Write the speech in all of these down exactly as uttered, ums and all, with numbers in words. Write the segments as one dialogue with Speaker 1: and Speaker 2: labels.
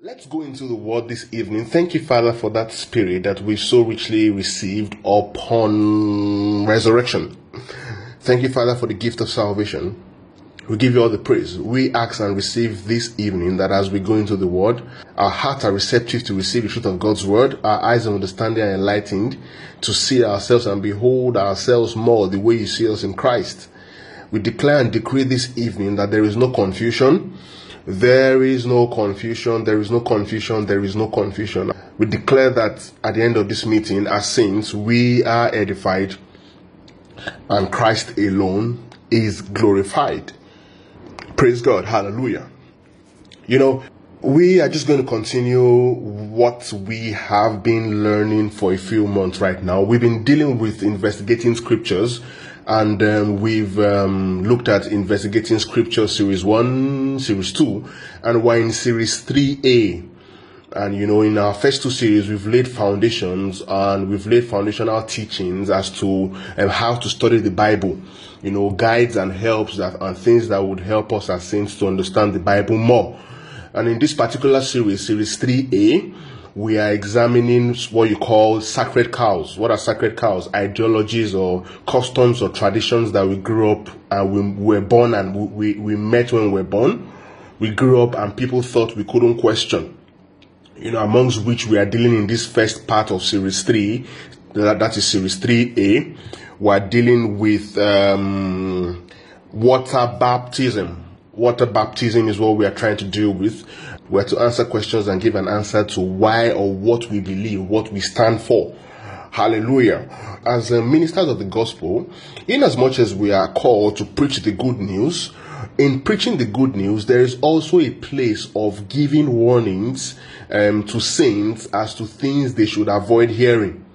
Speaker 1: Let's go into the word this evening. Thank you, Father, for that spirit that we so richly received upon resurrection. Thank you, Father, for the gift of salvation. We give you all the praise. We ask and receive this evening that as we go into the word, our hearts are receptive to receive the truth of God's word. Our eyes of understanding are enlightened to see ourselves and behold ourselves more the way you see us in Christ. We declare and decree this evening that there is no confusion. There is no confusion, there is no confusion, there is no confusion. We declare that at the end of this meeting, as saints, we are edified and Christ alone is glorified. Praise God, hallelujah. You know, we are just going to continue what we have been learning for a few months right now. We've been dealing with investigating scriptures. And um, we've um, looked at Investigating Scripture Series one, Series two, and we're in Series three A. And, you know, in our first two series, we've laid foundations and we've laid foundational teachings as to um, how to study the Bible. You know, guides and helps that and things that would help us as saints to understand the Bible more. And in this particular series, Series three A, we are examining what you call sacred cows. What are sacred cows? Ideologies or customs or traditions that we grew up and we were born and we, we met when we were born. We grew up and people thought we couldn't question. You know, amongst which we are dealing in this first part of Series three, that, that is Series three A. We are dealing with um, water baptism. Water baptism is what we are trying to deal with. We're to answer questions and give an answer to why or what we believe, what we stand for. Hallelujah. As uh, ministers of the gospel, in as much as we are called to preach the good news, in preaching the good news, there is also a place of giving warnings um, to saints as to things they should avoid hearing.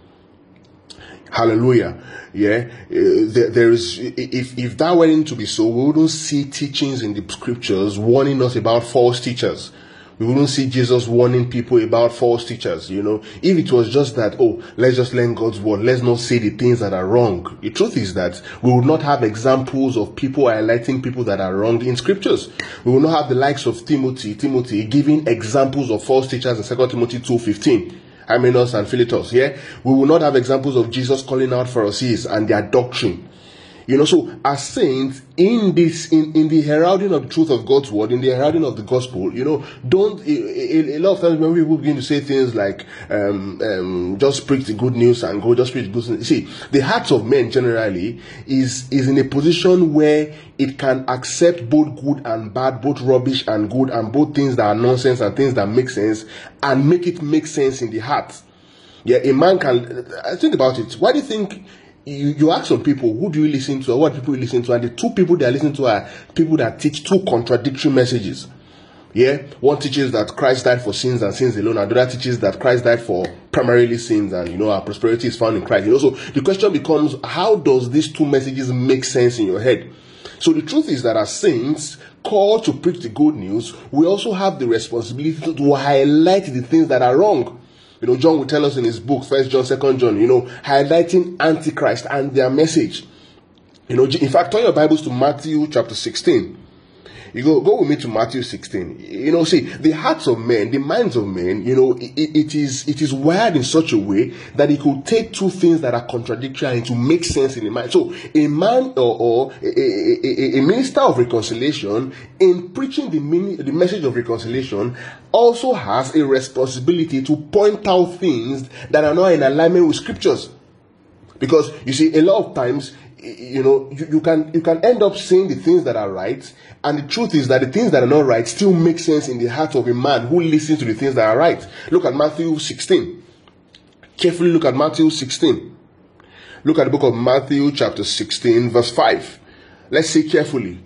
Speaker 1: Hallelujah. Yeah, uh, there, there is. If if that weren't to be so, we wouldn't see teachings in the scriptures warning us about false teachers. We wouldn't see Jesus warning people about false teachers. You know, if it was just that, oh, let's just learn God's word, let's not say the things that are wrong. The truth is that we would not have examples of people highlighting people that are wrong in scriptures. We will not have the likes of Timothy, Timothy giving examples of false teachers in Second Timothy two fifteen. Hymenaeus and Philetus, yeah? We will not have examples of Jesus calling out Pharisees and their doctrine. You know, so as saints, in this, in, in the heralding of the truth of God's word, in the heralding of the gospel, you know, don't, a, a, a lot of times when people begin to say things like, um, um, just preach the good news and go, just preach the good news. See, the hearts of men generally is, is in a position where it can accept both good and bad, both rubbish and good, and both things that are nonsense and things that make sense, and make it make sense in the heart. Yeah, a man can, think about it. Why do you think You, you ask some people, who do you listen to, or what people you listen to, and the two people they are listening to are people that teach two contradictory messages. Yeah, one teaches that Christ died for sins and sins alone, and the other teaches that Christ died for primarily sins, and you know our prosperity is found in Christ. You know, so the question becomes, how does these two messages make sense in your head? So the truth is that as saints called to preach the good news, we also have the responsibility to, to highlight the things that are wrong. You know, John will tell us in his book, First John, Second John, you know, highlighting Antichrist and their message. You know, in fact, turn your Bibles to Matthew chapter sixteen. You go, go with me to Matthew sixteen. You know, see, the hearts of men, the minds of men, you know, it, it is it is wired in such a way that it could take two things that are contradictory and to make sense in the mind. So, a man or, or a, a, a, a minister of reconciliation, in preaching the, mini, the message of reconciliation, also has a responsibility to point out things that are not in alignment with scriptures. Because, you see, a lot of times, you know, you, you can you can end up saying the things that are right, and the truth is that the things that are not right still make sense in the heart of a man who listens to the things that are right. Look at Matthew sixteen. Carefully look at Matthew sixteen. Look at the book of Matthew chapter sixteen, verse five. Let's see carefully.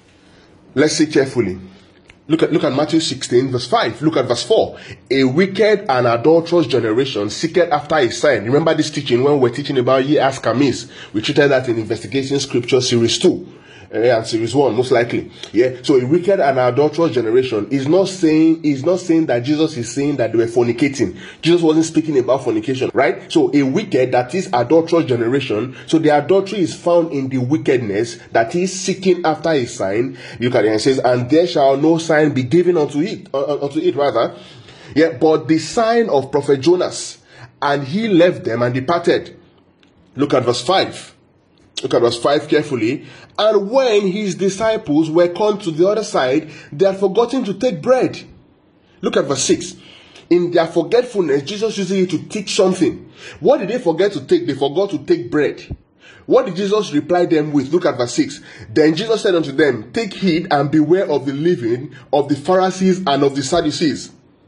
Speaker 1: Let's see carefully. Look at look at Matthew sixteen, verse five. Look at verse four. A wicked and adulterous generation seeketh after a sign. Remember this teaching when we we're teaching about ye ask amiss. We treated that in Investigating Scripture Series two. uh, and series one, most likely. Yeah. So a wicked and adulterous generation is not saying is not saying that Jesus is saying that they were fornicating. Jesus wasn't speaking about fornication, right? So a wicked, that is adulterous generation. So the adultery is found in the wickedness that is seeking after a sign. Look at it and it says, and there shall no sign be given unto it, uh, unto it rather. Yeah, but the sign of prophet Jonas, and he left them and departed. Look at verse five. Look at verse five carefully. And when his disciples were come to the other side, they had forgotten to take bread. Look at verse six. In their forgetfulness, Jesus used it to teach something. What did they forget to take? They forgot to take bread. What did Jesus reply them with? Look at verse six. Then Jesus said unto them, take heed and beware of the leaven of the Pharisees and of the Sadducees.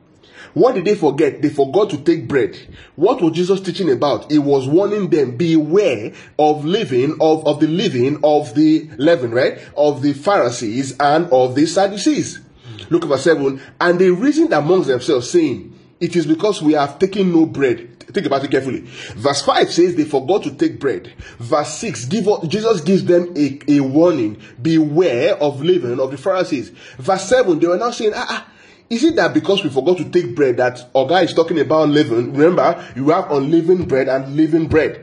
Speaker 1: What did they forget? They forgot to take bread. What was Jesus teaching about? He was warning them, beware of leaven, of, of the leaven of the leaven, right? Of the Pharisees and of the Sadducees. Look at verse seven. And they reasoned amongst themselves, saying, it is because we have taken no bread. Think about it carefully. Verse five says they forgot to take bread. Verse six, give up, Jesus gives them a, a warning. Beware of leaven of the Pharisees. Verse seven, they were now saying, ah, ah, is it that because we forgot to take bread that Oga is talking about leaven? Remember, you have unleavened bread and leavened bread.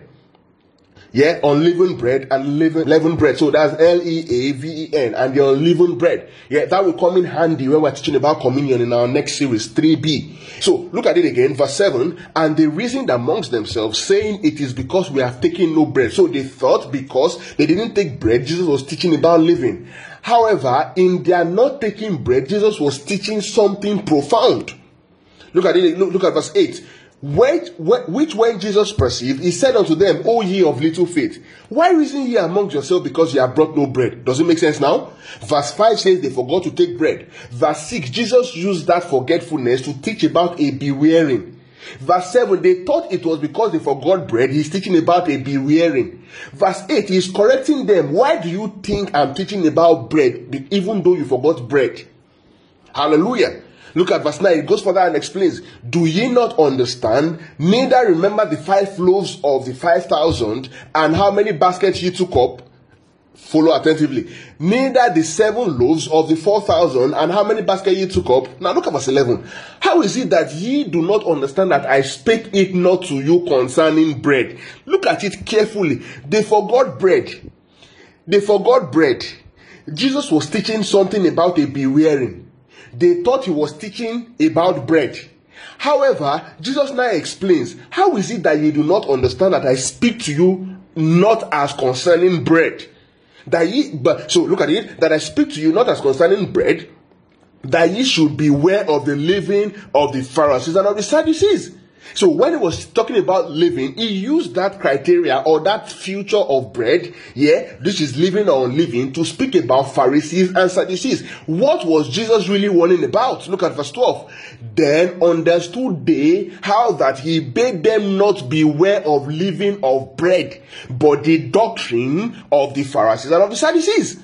Speaker 1: Yeah, unleavened bread and leavened, leavened bread. So that's L E A V E N, and the unleavened bread. Yeah, that will come in handy when we're teaching about communion in our next series, three B. So look at it again, verse seven. And they reasoned amongst themselves, saying, it is because we have taken no bread. So they thought because they didn't take bread, Jesus was teaching about leaven. However, in their not taking bread, Jesus was teaching something profound. Look at it, look, look at verse eight. Which, which when Jesus perceived, he said unto them, O ye of little faith, why reason ye among yourselves because ye have brought no bread? Does it make sense now? Verse five says they forgot to take bread. Verse six, Jesus used that forgetfulness to teach about a bewaring. Verse seven, they thought it was because they forgot bread. He's teaching about a bewaring. Verse eight, he's correcting them. Why do you think I'm teaching about bread, even though you forgot bread? Hallelujah. Look at verse nine. It goes further and explains, do ye not understand, neither remember the five loaves of the five thousand, and how many baskets ye took up? Follow attentively. Neither the seven loaves of the four thousand, and how many baskets ye took up? Now look at verse eleven. How is it that ye do not understand that I spake it not to you concerning bread? Look at it carefully. They forgot bread. They forgot bread. Jesus was teaching something about a bewaring. They thought he was teaching about bread. However, Jesus now explains, how is it that you do not understand that I speak to you not as concerning bread? That ye, but so look at it, that I speak to you not as concerning bread, that ye should beware of the leaven of the Pharisees and of the Sadducees. So when he was talking about living, he used that criteria or that future of bread, yeah, which is living or unliving, to speak about Pharisees and Sadducees. What was Jesus really warning about? Look at verse twelve. Then understood they how that he bade them not beware of living of bread, but the doctrine of the Pharisees and of the Sadducees.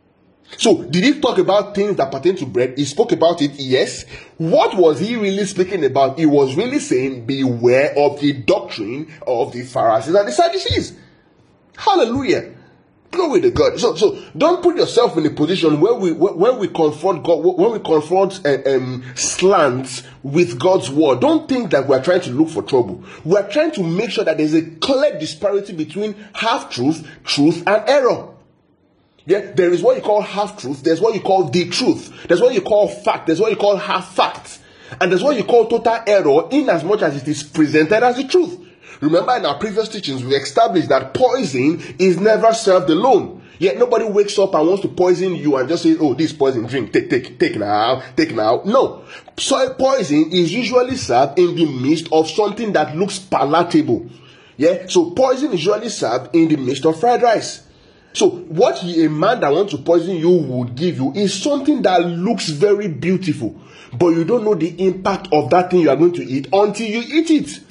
Speaker 1: So, did he talk about things that pertain to bread? He spoke about it, yes. What was he really speaking about? He was really saying, beware of the doctrine of the Pharisees and the Sadducees. Hallelujah. Glory to God. So, so don't put yourself in a position where we when we confront God, when we confront uh, um, slants with God's word. Don't think that we are trying to look for trouble. We are trying to make sure that there's a clear disparity between half-truth, truth, and error. Yeah, there is what you call half-truth, there's what you call the truth, there's what you call fact, there's what you call half-fact, and there's what you call total error, in as much as it is presented as the truth. Remember, in our previous teachings, we established that poison is never served alone. Yet nobody wakes up and wants to poison you and just says, oh, this poison, drink, take, take, take now, take now. No. So poison is usually served in the midst of something that looks palatable. Yeah, so poison is usually served in the midst of fried rice. So what he, a man that wants to poison you would give you is something that looks very beautiful, but you don't know the impact of that thing you are going to eat until you eat it.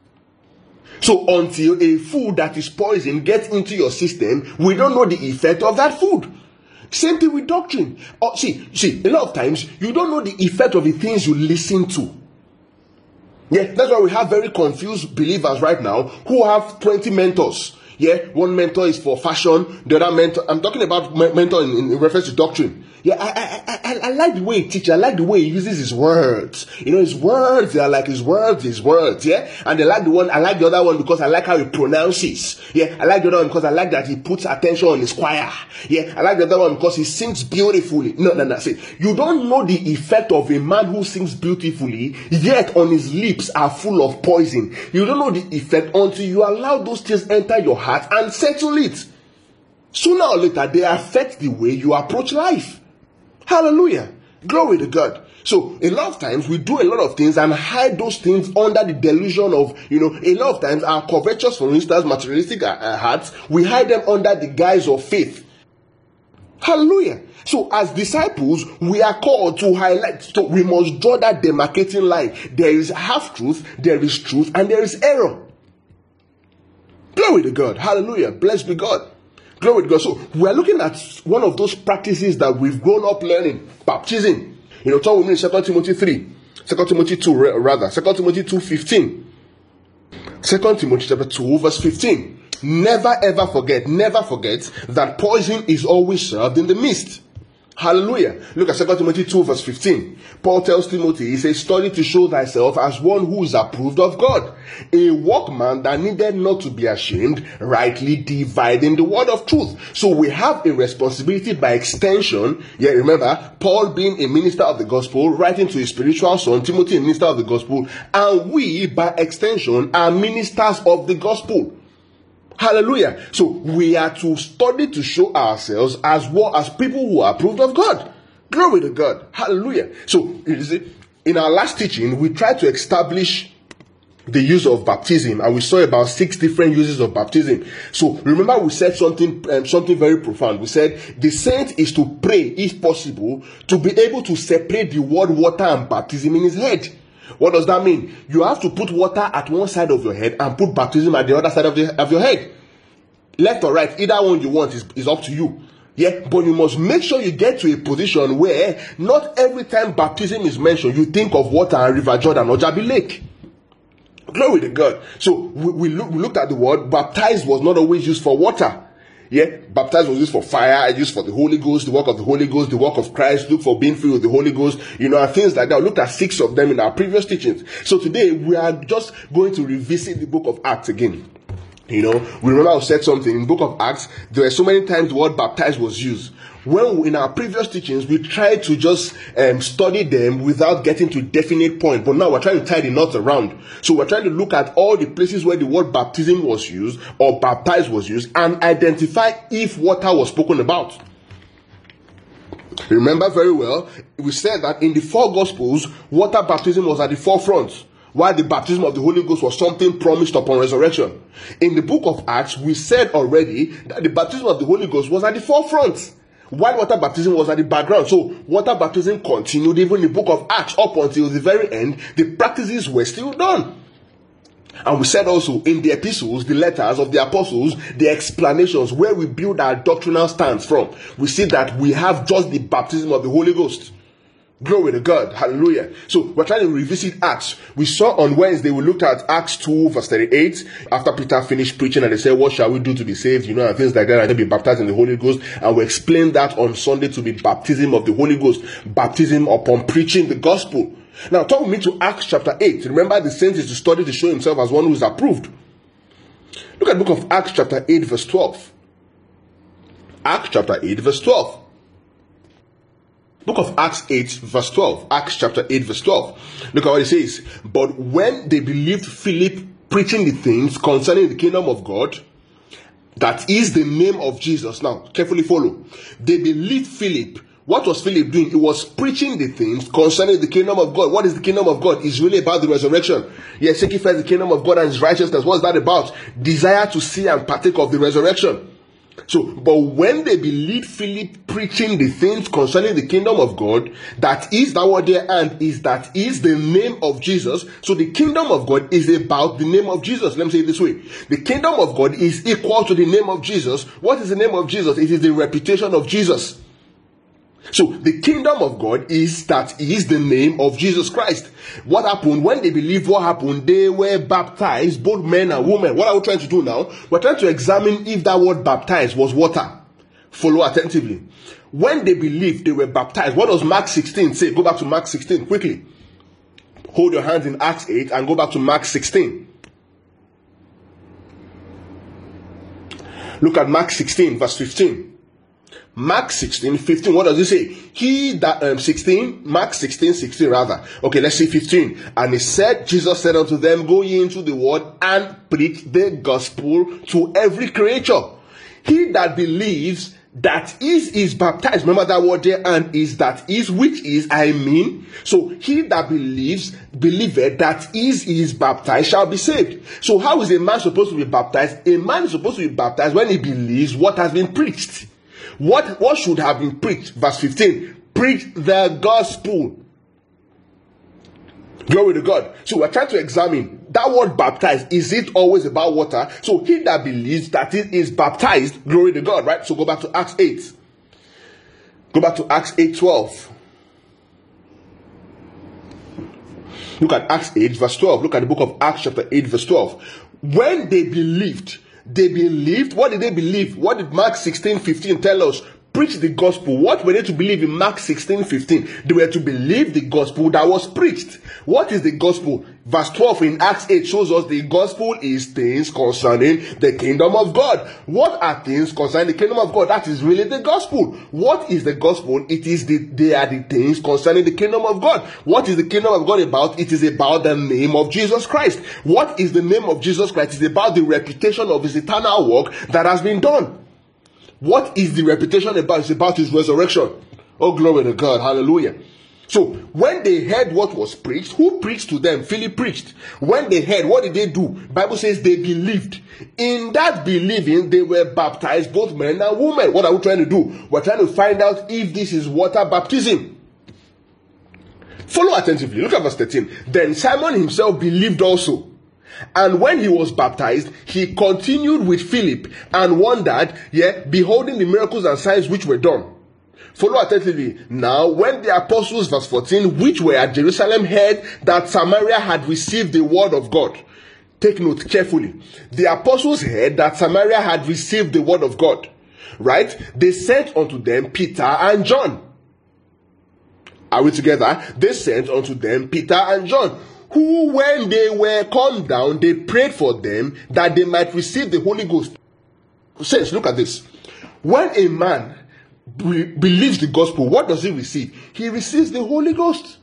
Speaker 1: So until a food that is poison gets into your system, we don't know the effect of that food. Same thing with doctrine. Oh, see, see, a lot of times you don't know the effect of the things you listen to. Yeah, that's why we have very confused believers right now who have twenty mentors. Yeah, one mentor is for fashion, the other mentor, I'm talking about mentor in, in reference to doctrine. Yeah, I, I, I, I like the way he teaches. I like the way he uses his words. You know, his words, they are like his words, his words, yeah? And I like the one, I like the other one because I like how he pronounces. Yeah, I like the other one because I like that he puts attention on his choir. Yeah, I like the other one because he sings beautifully. No, no, no, see, you don't know the effect of a man who sings beautifully, yet on his lips are full of poison. You don't know the effect until you allow those things enter your heart and settle it. Sooner or later, they affect the way you approach life. Hallelujah. Glory to God. So a lot of times we do a lot of things and hide those things under the delusion of, you know, a lot of times our covetous, for instance, materialistic uh, hearts, we hide them under the guise of faith. Hallelujah. So as disciples, we are called to highlight, so we must draw that demarcating line. There is half truth, there is truth, and there is error. Glory to God. Hallelujah. Blessed be God. Glory to God. So we are looking at one of those practices that we've grown up learning, baptism. You know, turn with me in Second Timothy three, Second Timothy two, rather, Second Timothy two fifteen. Second Timothy chapter two, verse fifteen. Never ever forget, never forget that poison is always served in the midst. Hallelujah. Look at Second Timothy two, verse fifteen. Paul tells Timothy, he says, study to show thyself as one who is approved of God, a workman that needed not to be ashamed, rightly dividing the word of truth. So we have a responsibility by extension. Yeah, remember, Paul being a minister of the gospel, writing to his spiritual son, Timothy, a minister of the gospel, and we, by extension, are ministers of the gospel. Hallelujah. So we are to study to show ourselves as well as people who are approved of God. Glory to God. Hallelujah. So you see, in our last teaching, we tried to establish the use of baptism, and we saw about six different uses of baptism. So remember, we said something um, something very profound. We said the saint is to pray, if possible, to be able to separate the word water and baptism in his head. What does that mean? You have to put water at one side of your head and put baptism at the other side of, the, of your head. Left or right, either one you want is, is up to you. Yeah, but you must make sure you get to a position where not every time baptism is mentioned, you think of water and River Jordan or Jabi Lake. Glory to God. So we, we, look, we looked at the word baptized was not always used for water. Yeah, baptized was used for fire, used for the Holy Ghost, the work of the Holy Ghost, the work of Christ, look for being filled with the Holy Ghost, you know, and things like that. We looked at six of them in our previous teachings. So today we are just going to revisit the book of Acts again. You know, we remember I said something in the book of Acts, there were so many times the word baptized was used. When in our previous teachings, we tried to just um, study them without getting to a definite point. But now we're trying to tie the knots around. So we're trying to look at all the places where the word baptism was used or baptized was used and identify if water was spoken about. Remember very well, we said that in the four Gospels, water baptism was at the forefront, while the baptism of the Holy Ghost was something promised upon resurrection. In the book of Acts, we said already that the baptism of the Holy Ghost was at the forefront, while water baptism was at the background. So water baptism continued even in the book of Acts up until the very end. The practices were still done. And we said also in the epistles, the letters of the apostles, the explanations where we build our doctrinal stance from, we see that we have just the baptism of the Holy Ghost. Glory to God. Hallelujah. So we're trying to revisit Acts. We saw on Wednesday, we looked at Acts two verse thirty-eight. After Peter finished preaching and they said, what shall we do to be saved? You know, and things like that, and then be baptized in the Holy Ghost. And we explained that on Sunday to be baptism of the Holy Ghost. Baptism upon preaching the gospel. Now turn with me to Acts chapter eight. Remember, the saint is to study to show himself as one who is approved. Look at the book of Acts chapter eight verse twelve. Acts chapter eight verse twelve. Book of Acts eight verse twelve. Acts chapter eight verse twelve. Look at what it says. But when they believed Philip preaching the things concerning the kingdom of God, that is the name of Jesus. Now, carefully follow. They believed Philip. What was Philip doing? He was preaching the things concerning the kingdom of God. What is the kingdom of God? It's really about the resurrection. Yes, seek first the kingdom of God and his righteousness. What is that about? Desire to see and partake of the resurrection. So, but when they believed Philip preaching the things concerning the kingdom of God, that is that word there, and is that is the name of Jesus. So the kingdom of God is about the name of Jesus. Let me say it this way. The kingdom of God is equal to the name of Jesus. What is the name of Jesus? It is the reputation of Jesus. So the kingdom of God is that is the name of Jesus Christ. What happened when they believed? What happened? They were baptized, both men and women. What are we trying to do now? We're trying to examine if that word baptized was water. Follow attentively. When they believed, they were baptized. What does Mark sixteen say? Go back to Mark sixteen quickly. Hold your hands in Acts eight and go back to Mark sixteen. Look at Mark sixteen verse fifteen. Mark sixteen, fifteen, what does it say? He that, um, sixteen, Mark sixteen, sixteen rather. Okay, let's see fifteen. And he said, Jesus said unto them, go ye into the world and preach the gospel to every creature. He that believes that is, is baptized. Remember that word there, and is that is, which is, I mean. So he that believes, believeth that is, is baptized shall be saved. So how is a man supposed to be baptized? A man is supposed to be baptized when he believes what has been preached. What, what should have been preached? Verse fifteen. Preach the gospel. Glory to God. So we're trying to examine that word baptized. Is it always about water? So he that believes that it is baptized, glory to God, right? So go back to Acts eight. Go back to Acts eight twelve. Look at Acts eight verse twelve. Look at the book of Acts chapter eight verse twelve. When they believed, They believed. What did they believe? What did Mark sixteen fifteen tell us? Preach the gospel. What were they to believe in Mark sixteen fifteen? They were to believe the gospel that was preached. What is the gospel? Verse twelve in Acts eight shows us the gospel is things concerning the kingdom of God. What are things concerning the kingdom of God? That is really the gospel. What is the gospel? It is the, they are the things concerning the kingdom of God. What is the kingdom of God about? It is about the name of Jesus Christ. What is the name of Jesus Christ? It is about the reputation of his eternal work that has been done. What is the reputation about? It's about his resurrection. Oh, glory to God. Hallelujah. So, when they heard what was preached, who preached to them? Philip preached. When they heard, what did they do? Bible says they believed. In that believing, they were baptized, both men and women. What are we trying to do? We're trying to find out if this is water baptism. Follow attentively. Look at verse thirteen. Then Simon himself believed also. And when he was baptized, he continued with Philip and wondered, yeah, beholding the miracles and signs which were done. Follow attentively. Now, when the apostles, verse fourteen, which were at Jerusalem, heard that Samaria had received the word of God. Take note carefully. The apostles heard that Samaria had received the word of God. Right? They sent unto them Peter and John. Are we together? They sent unto them Peter and John, who, when they were come down, they prayed for them that they might receive the Holy Ghost. Saints, look at this. When a man be- believes the gospel, what does he receive? He receives the Holy Ghost.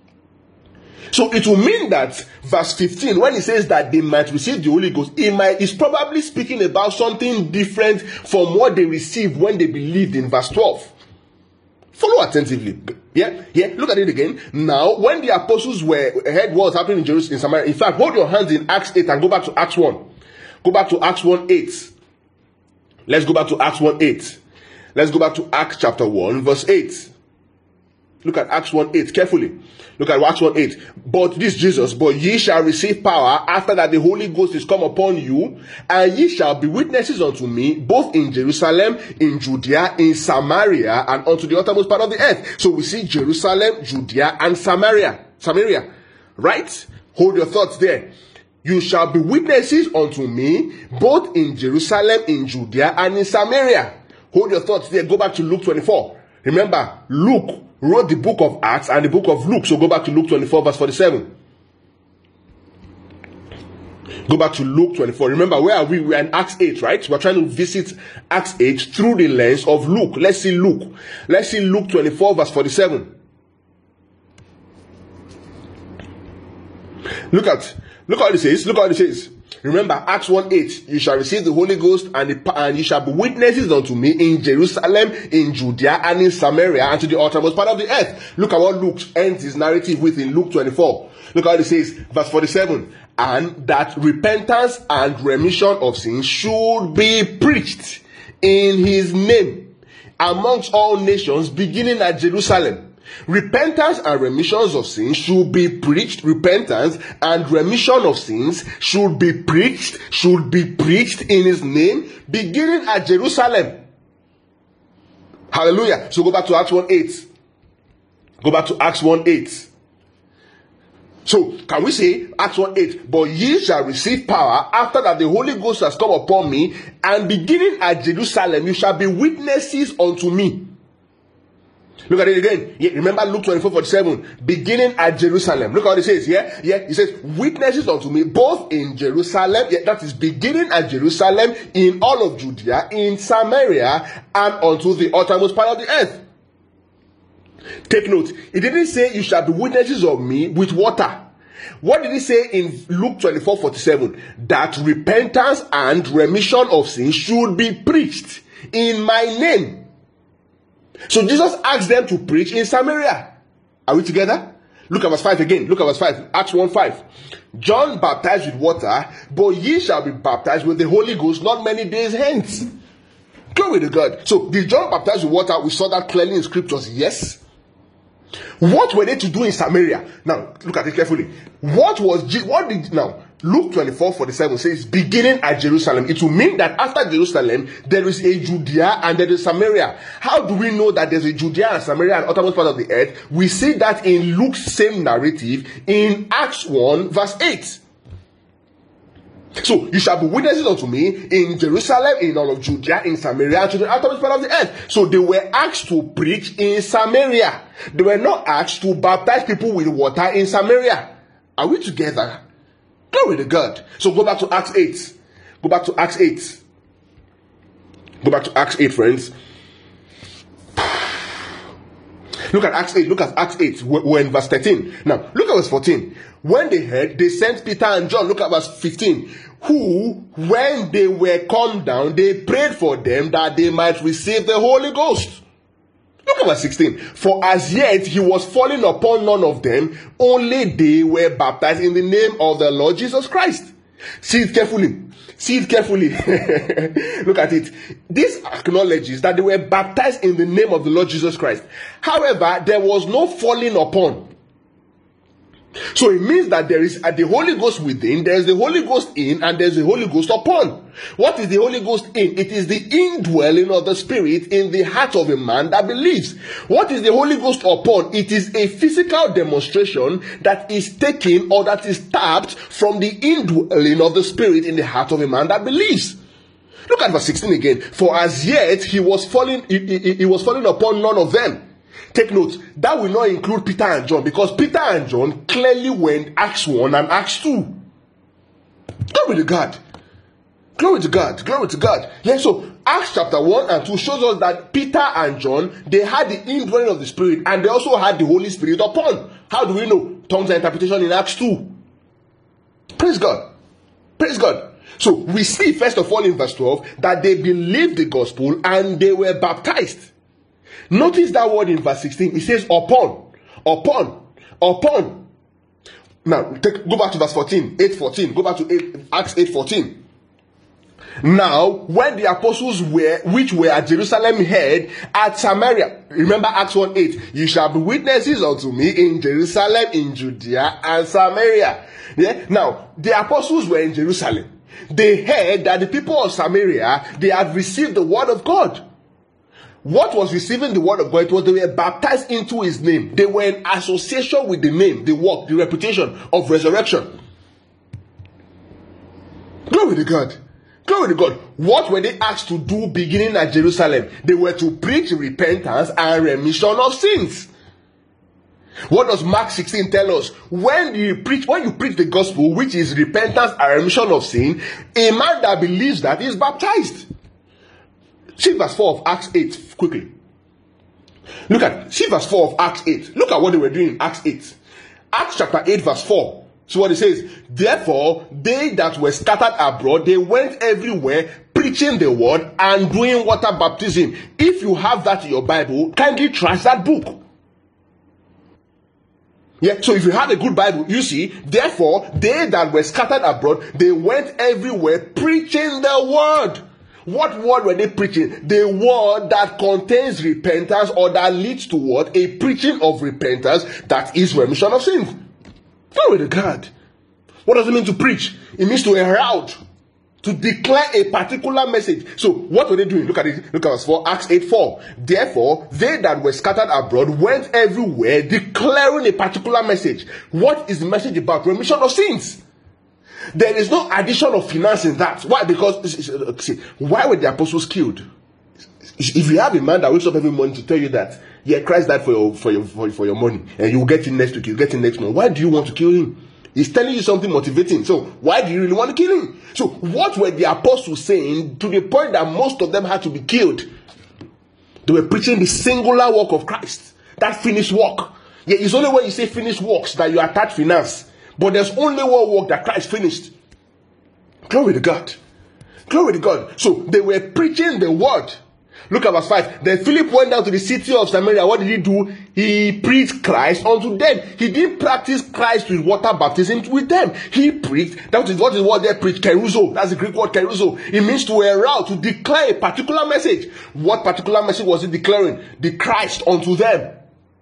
Speaker 1: So it will mean that verse fifteen, when he says that they might receive the Holy Ghost, it might is probably speaking about something different from what they received when they believed in verse twelve. Follow attentively. Yeah, yeah. Look at it again. Now, when the apostles were heard what was happening in Jerusalem, in Samaria. In fact, hold your hands in Acts eight and go back to Acts one. Go back to Acts one eight. Let's go back to Acts one eight. Let's go back to Acts chapter one, verse eight. Look at Acts one eight carefully. Look at Acts one eight. But this Jesus, but ye shall receive power after that the Holy Ghost is come upon you, and ye shall be witnesses unto me, both in Jerusalem, in Judea, in Samaria, and unto the uttermost part of the earth. So we see Jerusalem, Judea, and Samaria. Samaria. Right? Hold your thoughts there. You shall be witnesses unto me, both in Jerusalem, in Judea, and in Samaria. Hold your thoughts there. Go back to Luke twenty-four. Remember, Luke wrote the book of Acts and the book of Luke. So go back to Luke twenty-four, verse forty-seven. Go back to Luke twenty-four. Remember, where are we? We're in Acts eight, right? We're trying to visit Acts eight through the lens of Luke. Let's see Luke. Let's see Luke twenty-four, verse forty-seven. Look at, look how it says. Look how it says. Remember, Acts one eight, you shall receive the Holy Ghost, and, the, and you shall be witnesses unto me in Jerusalem, in Judea, and in Samaria, and to the uttermost part of the earth. Look at what Luke ends his narrative with in Luke twenty-four. Look how it says, verse forty-seven, and that repentance and remission of sins should be preached in his name amongst all nations, beginning at Jerusalem. Repentance and remissions of sins should be preached. Repentance and remission of sins should be preached, should be preached in his name, beginning at Jerusalem. Hallelujah. So go back to Acts one eight. Go back to Acts one eight. So can we say Acts one eight, but ye shall receive power after that the Holy Ghost has come upon me, and beginning at Jerusalem you shall be witnesses unto me. Look at it again. Yeah, remember Luke twenty-four forty-seven. Beginning at Jerusalem. Look what it says. Yeah, yeah. It says, witnesses unto me both in Jerusalem. Yeah, that is beginning at Jerusalem, in all of Judea, in Samaria, and unto the uttermost part of the earth. Take note. It didn't say you shall be witnesses of me with water. What did he say in Luke twenty-four forty-seven? That repentance and remission of sins should be preached in my name. So Jesus asked them to preach in Samaria. Are we together? Look at verse five again. Look at verse five. Acts one five. John baptized with water, but ye shall be baptized with the Holy Ghost not many days hence. Glory to God. So did John baptize with water? We saw that clearly in scriptures. Yes. What were they to do in Samaria? Now look at it carefully. What was what did now Luke twenty-four forty-seven says beginning at Jerusalem. It will mean that after Jerusalem there is a Judea and there is Samaria. How do we know that there's a Judea and Samaria and uttermost part of the earth? We see that in Luke's same narrative in Acts one verse eight. So you shall be witnesses unto me in Jerusalem, in all of Judea, in Samaria, and to the uttermost part of the earth. So they were asked to preach in Samaria. They were not asked to baptize people with water in Samaria. Are we together? Glory to God. So go back to Acts eight. Go back to Acts eight. Go back to Acts eight, friends. Look at Acts eight. Look at Acts eight. We're in verse thirteen. Now, look at verse fourteen. When they heard, they sent Peter and John. Look at verse fifteen. Who, when they were come down, they prayed for them that they might receive the Holy Ghost. Look at verse sixteen. For as yet he was falling upon none of them, only they were baptized in the name of the Lord Jesus Christ. See it carefully. See it carefully. Look at it. This acknowledges that they were baptized in the name of the Lord Jesus Christ. However, there was no falling upon. So it means that there is uh, the Holy Ghost within, there is the Holy Ghost in, and there is the Holy Ghost upon. What is the Holy Ghost in? It is the indwelling of the Spirit in the heart of a man that believes. What is the Holy Ghost upon? It is a physical demonstration that is taken or that is tapped from the indwelling of the Spirit in the heart of a man that believes. Look at verse sixteen again. For as yet he was falling, he, he, he was falling upon none of them. Take note, that will not include Peter and John, because Peter and John clearly went Acts one and Acts two. Glory to God. Glory to God. Glory to God. Yeah, so Acts chapter one and two shows us that Peter and John, they had the indwelling of the Spirit, and they also had the Holy Spirit upon. How do we know? Tongues and interpretation in Acts two. Praise God. Praise God. So we see first of all in verse twelve that they believed the gospel and they were baptized. Notice that word in verse sixteen. It says upon, upon, upon. Now, take, go back to verse fourteen, eight fourteen. Go back to eight, Acts eight fourteen. Now, when the apostles were, which were at Jerusalem, heard at Samaria. Remember Acts one eight. You shall be witnesses unto me in Jerusalem, in Judea, and Samaria. Yeah. Now, the apostles were in Jerusalem. They heard that the people of Samaria, they had received the word of God. What was receiving the word of God? It was they were baptized into his name. They were in association with the name, the work, the reputation of resurrection. Glory to God. Glory to God. What were they asked to do beginning at Jerusalem? They were to preach repentance and remission of sins. What does Mark sixteen tell us? When you preach, when you preach the gospel, which is repentance and remission of sin, a man that believes that is baptized. See verse four of Acts eight quickly. Look at, see verse four of Acts eight. Look at what they were doing in Acts eight. Acts chapter eight verse four. So what it says, therefore they that were scattered abroad, they went everywhere preaching the word and doing water baptism. If you have that in your Bible, kindly trash that book. Yeah, so if you have a good Bible, you see, therefore they that were scattered abroad, they went everywhere preaching the word. What word were they preaching? The word that contains repentance, or that leads to what? A preaching of repentance that is remission of sins. Glory to God. What does it mean to preach? It means to herald. To declare a particular message. So what were they doing? Look at it. Look at verse four. Acts eight four. Therefore, they that were scattered abroad went everywhere declaring a particular message. What is the message about? Remission of sins. There is no addition of finance in that. Why? Because see, why were the apostles killed? If you have a man that wakes up every morning to tell you that, yeah, Christ died for your for your for, for your money, and you will get it next week, you get it next month. Why do you want to kill him? He's telling you something motivating. So why do you really want to kill him? So what were the apostles saying to the point that most of them had to be killed? They were preaching the singular work of Christ. That finished work. Yeah, it's only when you say finished works that you attach finance. But there's only one work that Christ finished. Glory to God. Glory to God. So they were preaching the word. Look at verse five. Then Philip went down to the city of Samaria. What did he do? He preached Christ unto them. He didn't practice Christ with water baptism with them. He preached. That is what is what they preach. Keruzo. That's the Greek word keruzo. It means to arouse, to declare a particular message. What particular message was he declaring? The Christ unto them.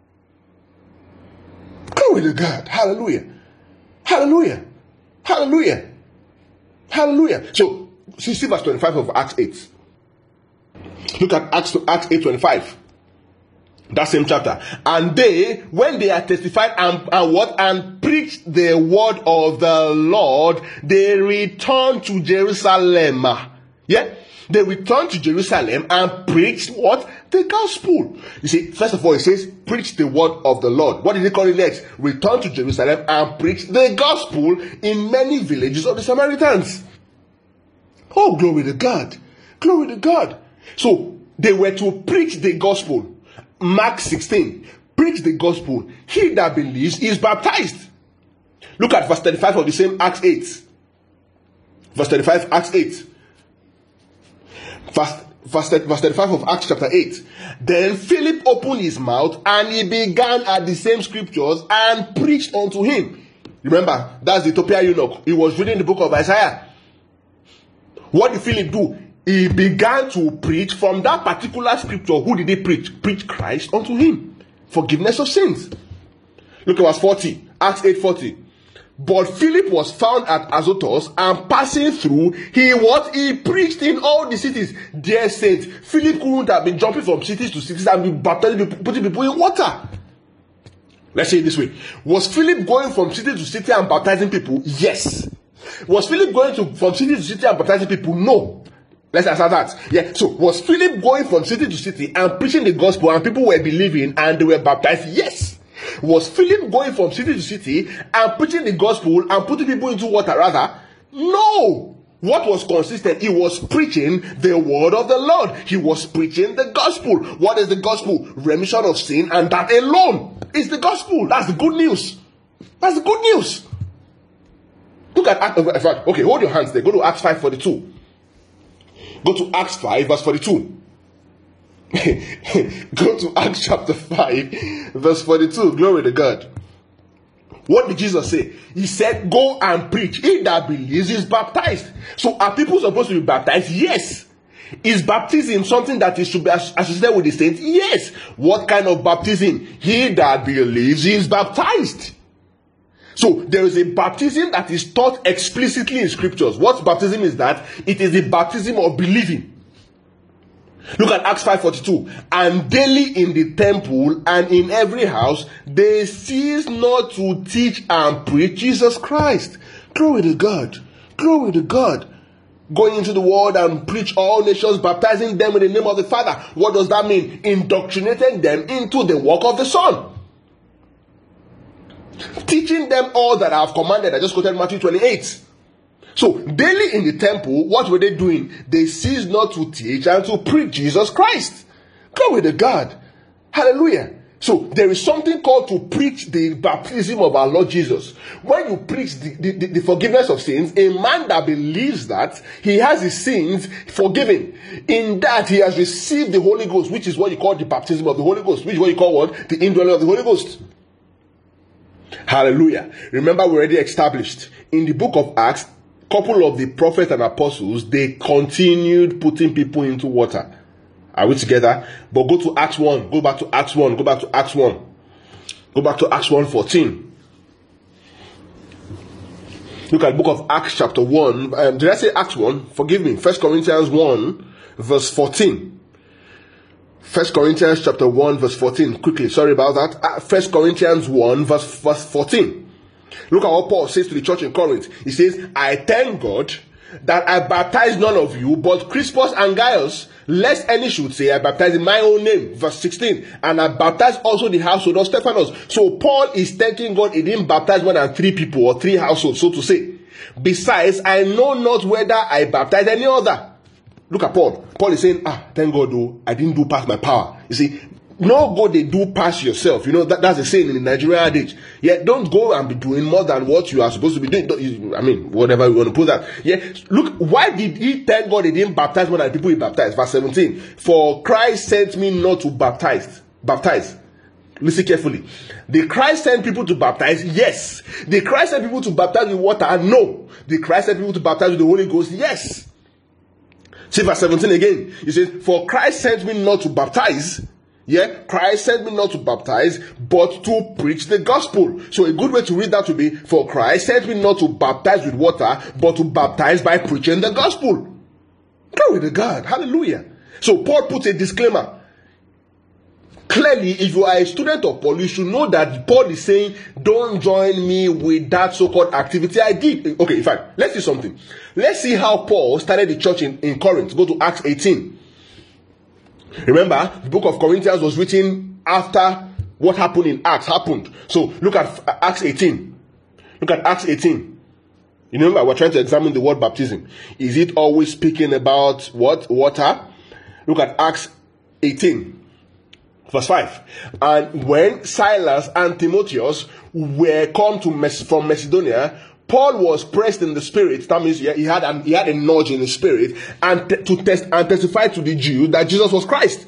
Speaker 1: Glory to God. Hallelujah. Hallelujah. Hallelujah. Hallelujah. So, see verse twenty-five of Acts eight. Look at Acts, Acts eight twenty-five. That same chapter. And they, when they had testified and, and what? And preached the word of the Lord, they returned to Jerusalem. Yeah? They returned to Jerusalem and preached what? The gospel. You see, first of all, it says, preach the word of the Lord. What did he call it next? Return to Jerusalem and preach the gospel in many villages of the Samaritans. Oh, glory to God. Glory to God. So, they were to preach the gospel. Mark sixteen. Preach the gospel. He that believes is baptized. Look at verse thirty-five of the same Acts eight. Verse thirty-five, Acts eight. Verse, verse, verse thirty-five of Acts chapter eight. Then Philip opened his mouth and he began at the same scriptures and preached unto him. Remember, that's the Ethiopian eunuch. He was reading the book of Isaiah. What did Philip do? He began to preach from that particular scripture. Who did he preach? Preach Christ unto him. Forgiveness of sins. Look at verse forty. Acts eight forty. But Philip was found at Azotus, and passing through, he what? He preached in all the cities. Dear saints, Philip couldn't have been jumping from cities to cities and be baptizing people, putting people in water. Let's say it this way. Was Philip going from city to city and baptizing people? Yes. Was Philip going to from city to city and baptizing people? No. Let's answer that. Yeah. So was Philip going from city to city and preaching the gospel and people were believing and they were baptized? Yes. Was Philip going from city to city and preaching the gospel and putting people into water rather? No. What was consistent? He was preaching the word of the Lord. He was preaching the gospel. What is the gospel? Remission of sin, and that alone is the gospel. That's the good news. That's the good news. Look at Acts. Okay, hold your hands there. Go to Acts five forty-two. Go to Acts five, verse forty-two. Go to Acts chapter five, verse forty-two. Glory to God. What did Jesus say? He said, go and preach. He that believes is baptized. So are people supposed to be baptized? Yes. Is baptism something that is should be associated with the saints? Yes. What kind of baptism? He that believes is baptized. So there is a baptism that is taught explicitly in scriptures. What baptism is that? It is the baptism of believing. Look at Acts five forty-two. And daily in the temple and in every house, they cease not to teach and preach Jesus Christ. Glory to God. Glory to God. Going into the world and preach all nations, baptizing them in the name of the Father. What does that mean? Indoctrinating them into the work of the Son. Teaching them all that I have commanded. I just quoted Matthew twenty-eight. So, daily in the temple, what were they doing? They ceased not to teach and to preach Jesus Christ. Glory to God. Hallelujah. So, there is something called to preach the baptism of our Lord Jesus. When you preach the, the, the forgiveness of sins, a man that believes that he has his sins forgiven, in that he has received the Holy Ghost, which is what you call the baptism of the Holy Ghost, which is what you call what? The indwelling of the Holy Ghost. Hallelujah. Remember, we already established in the book of Acts, couple of the prophets and apostles, they continued putting people into water. Are we together? But go to Acts one. Go back to Acts one. Go back to Acts one. Go back to Acts one fourteen. Look at the book of Acts chapter one. Um, did I say Acts one? Forgive me. First Corinthians one verse fourteen. First Corinthians chapter one verse fourteen. Quickly, sorry about that. First Corinthians one verse, verse fourteen. Look at what Paul says to the church in Corinth. He says, I thank God that I baptized none of you, but Crispus and Gaius, lest any should say, I baptized in my own name. Verse sixteen. And I baptized also the household of Stephanas. So Paul is thanking God he didn't baptize more than three people or three households, so to say. Besides, I know not whether I baptized any other. Look at Paul. Paul is saying, ah, thank God, though, I didn't do past my power. You see, no go they do past yourself. You know, that, that's the saying in the Nigerian adage. Yeah, don't go and be doing more than what you are supposed to be doing. Don't, I mean, whatever you want to put that. Yeah, look, why did he thank God he didn't baptize more than people he baptized? Verse seventeen. For Christ sent me not to baptize. Baptize. Listen carefully. Did Christ send people to baptize? Yes. Did Christ send people to baptize with water? No. Did Christ send people to baptize with the Holy Ghost? Yes. See verse seventeen again. He says, for Christ sent me not to baptize. Yeah, Christ sent me not to baptize, but to preach the gospel. So a good way to read that would be, for Christ sent me not to baptize with water, but to baptize by preaching the gospel. Glory to God. Hallelujah. So Paul puts a disclaimer. Clearly, if you are a student of Paul, you should know that Paul is saying, don't join me with that so-called activity I did. Okay, in fact, let's see something. Let's see how Paul started the church in, in Corinth. Go to Acts eighteen. Remember, the book of Corinthians was written after what happened in Acts happened. So look at Acts eighteen. Look at Acts eighteen. You remember, we're trying to examine the word baptism. Is it always speaking about what? Water? Look at Acts eighteen. Verse five. And when Silas and Timotheus were come to Mes- from Macedonia, Paul was pressed in the spirit. That means he had an, he had a nudge in the spirit, and te- to test and testify to the Jews that Jesus was Christ.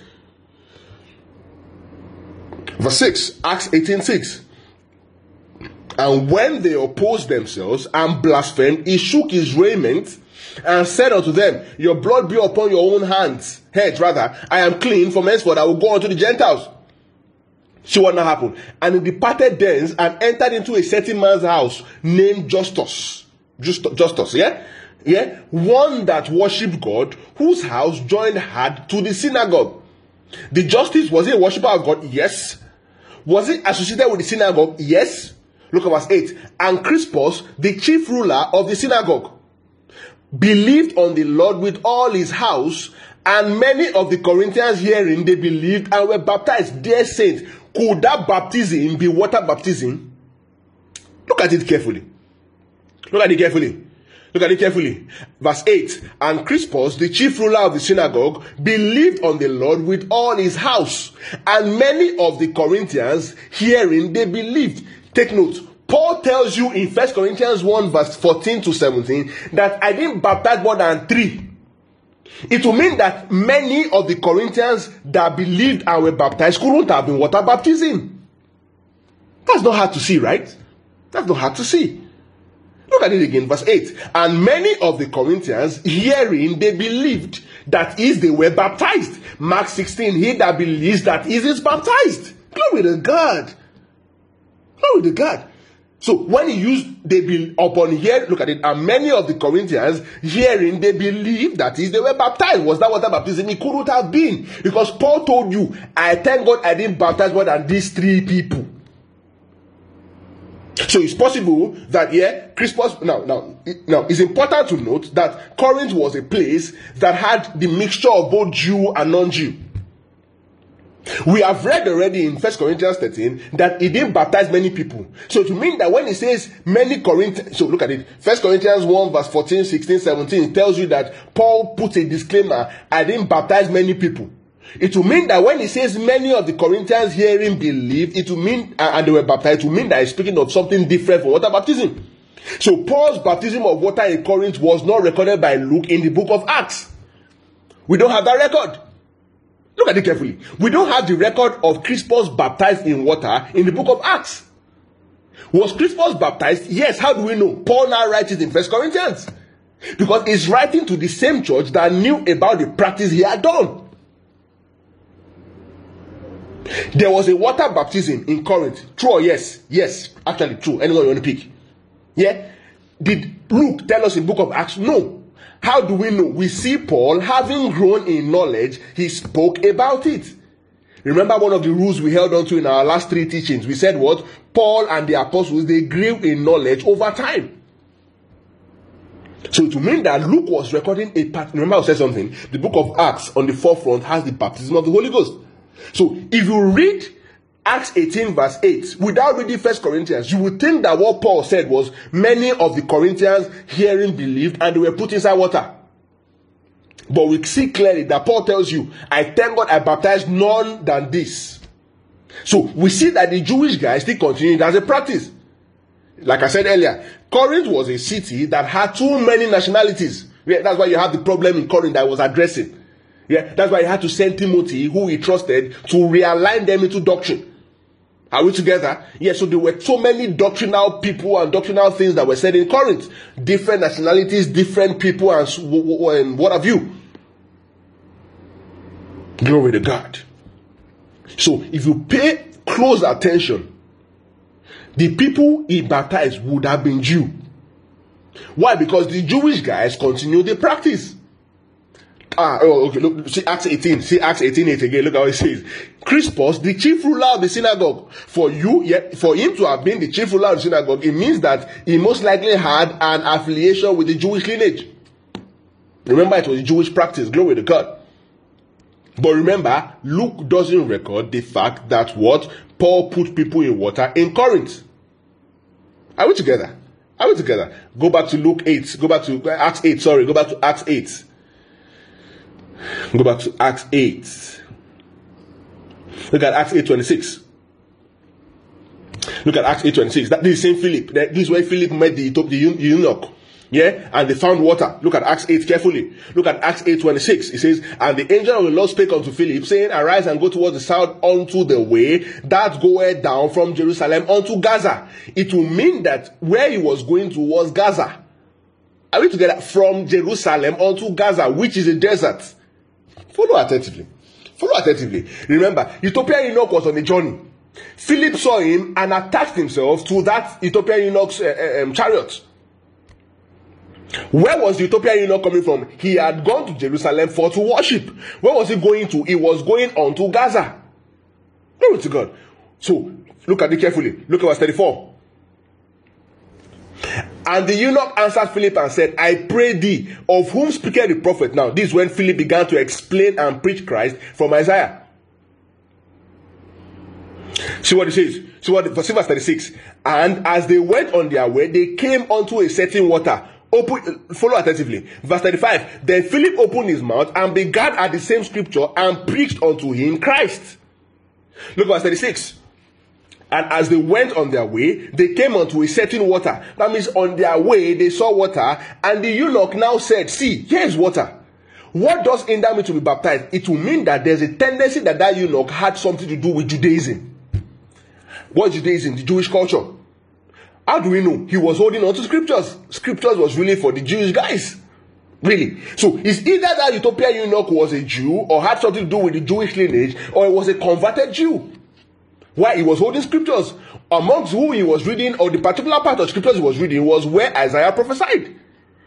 Speaker 1: Verse six, Acts eighteen six. And when they opposed themselves and blasphemed, he shook his raiment and said unto them, your blood be upon your own hands, heads rather. I am clean from henceforth. I will go unto the Gentiles. See what now happened. And he departed thence and entered into a certain man's house named Justus. Just, Justus, yeah? Yeah? One that worshipped God, whose house joined hard to the synagogue. The Justus, was he a worshipper of God? Yes. Was he associated with the synagogue? Yes. Look at verse eight. And Crispus, the chief ruler of the synagogue, believed on the Lord with all his house, and many of the Corinthians hearing, they believed and were baptized. Dear saints, could that baptism be water baptism? Look at it carefully. Look at it carefully. Look at it carefully. Verse eight. And Crispus, the chief ruler of the synagogue, believed on the Lord with all his house, and many of the Corinthians hearing, they believed. Take note. Paul tells you in First Corinthians one verse fourteen to seventeen that I didn't baptize more than three. It will mean that many of the Corinthians that believed and were baptized couldn't have been water baptism. That's not hard to see, right? That's not hard to see. Look at it again, verse eight. And many of the Corinthians hearing, they believed, that is, they were baptized. Mark sixteen, he that believes that is is baptized. Glory to God. Glory to God. So when he used, they be upon here, look at it, and many of the Corinthians hearing, they believed that is, they were baptized. Was that water baptism? It couldn't have been, because Paul told you, I thank God I didn't baptize more than these three people. So it's possible that, yeah, Crispus, now, now, now, it's important to note that Corinth was a place that had the mixture of both Jew and non-Jew. We have read already in First Corinthians thirteen that he didn't baptize many people. So to mean that when he says many Corinthians, so look at it, First Corinthians one verse fourteen, sixteen, seventeen, it tells you that Paul puts a disclaimer, I didn't baptize many people. It will mean that when he says many of the Corinthians hearing believed, it will mean, uh, and they were baptized, it will mean that he's speaking of something different from water baptism. So Paul's baptism of water in Corinth was not recorded by Luke in the book of Acts. We don't have that record. Look at it carefully. We don't have the record of Crispus baptized in water in the book of Acts. Was Crispus baptized? Yes. How do we know? Paul now writes it in First Corinthians. Because he's writing to the same church that knew about the practice he had done. There was a water baptism in Corinth. True or yes? Yes. Actually true. Anyone you want to pick? Yeah. Did Luke tell us in book of Acts? No. How do we know? We see Paul, having grown in knowledge, he spoke about it. Remember one of the rules we held on to in our last three teachings? We said what? Paul and the apostles, they grew in knowledge over time. So to mean that Luke was recording a part, remember I said something, the book of Acts on the forefront has the baptism of the Holy Ghost. So if you read Acts eighteen verse eight, without reading First Corinthians, you would think that what Paul said was many of the Corinthians hearing believed and they were put inside water. But we see clearly that Paul tells you, I thank God I baptized none than this. So we see that the Jewish guys still continued as a practice. Like I said earlier, Corinth was a city that had too many nationalities. Yeah, that's why you have the problem in Corinth that I was addressing. Yeah, that's why he had to send Timothy, who he trusted, to realign them into doctrine. Are we together? Yeah, so there were so many doctrinal people and doctrinal things that were said in Corinth. Different nationalities, different people, and, and what have you. Glory to God. So if you pay close attention, the people he baptized would have been Jew. Why? Because the Jewish guys continued the practice. Ah, oh, okay, look, see Acts eighteen, see Acts eighteen eight again, look how it says. Crispus, the chief ruler of the synagogue. For you, yeah, for him to have been the chief ruler of the synagogue, it means that he most likely had an affiliation with the Jewish lineage. Remember, it was a Jewish practice, glory to God. But remember, Luke doesn't record the fact that what? Paul put people in water in Corinth. Are we together? Are we together? Go back to Luke eight, go back to Acts eight, sorry, go back to Acts eight. Go back to Acts eight. Look at Acts eight twenty-six. Look at Acts eight twenty-six. That this is Saint Philip. This is where Philip met the, the eunuch. Yeah, and they found water. Look at Acts eight carefully. Look at Acts eight twenty-six. It says, and the angel of the Lord spake unto Philip, saying, arise and go towards the south unto the way that goeth down from Jerusalem unto Gaza. It will mean that where he was going to was Gaza. Are we together? From Jerusalem unto Gaza, which is a desert. Follow attentively. Follow attentively. Remember, Ethiopian eunuch was on a journey. Philip saw him and attached himself to that Ethiopian eunuch's uh, um, chariot. Where was the Ethiopian eunuch coming from? He had gone to Jerusalem for to worship. Where was he going to? He was going on to Gaza. Glory to God. So, look at it carefully. Look at verse thirty-four. And the eunuch answered Philip and said, I pray thee, of whom speaketh the prophet? Now, this is when Philip began to explain and preach Christ from Isaiah. See what it says. See what see verse thirty-six. And as they went on their way, they came unto a certain water. Open, follow attentively. Verse thirty-five. Then Philip opened his mouth and began at the same scripture and preached unto him Christ. Look at verse thirty-six. And as they went on their way, they came unto a certain water. That means on their way, they saw water. And the eunuch now said, see, here is water. What does hinder me to be baptized? It will mean that there's a tendency that that eunuch had something to do with Judaism. What is Judaism? The Jewish culture. How do we know? He was holding on to scriptures. Scriptures was really for the Jewish guys. Really. So it's either that Ethiopian eunuch was a Jew or had something to do with the Jewish lineage, or he was a converted Jew. Why? He was holding scriptures. Amongst who he was reading, or the particular part of scriptures he was reading, was where Isaiah prophesied.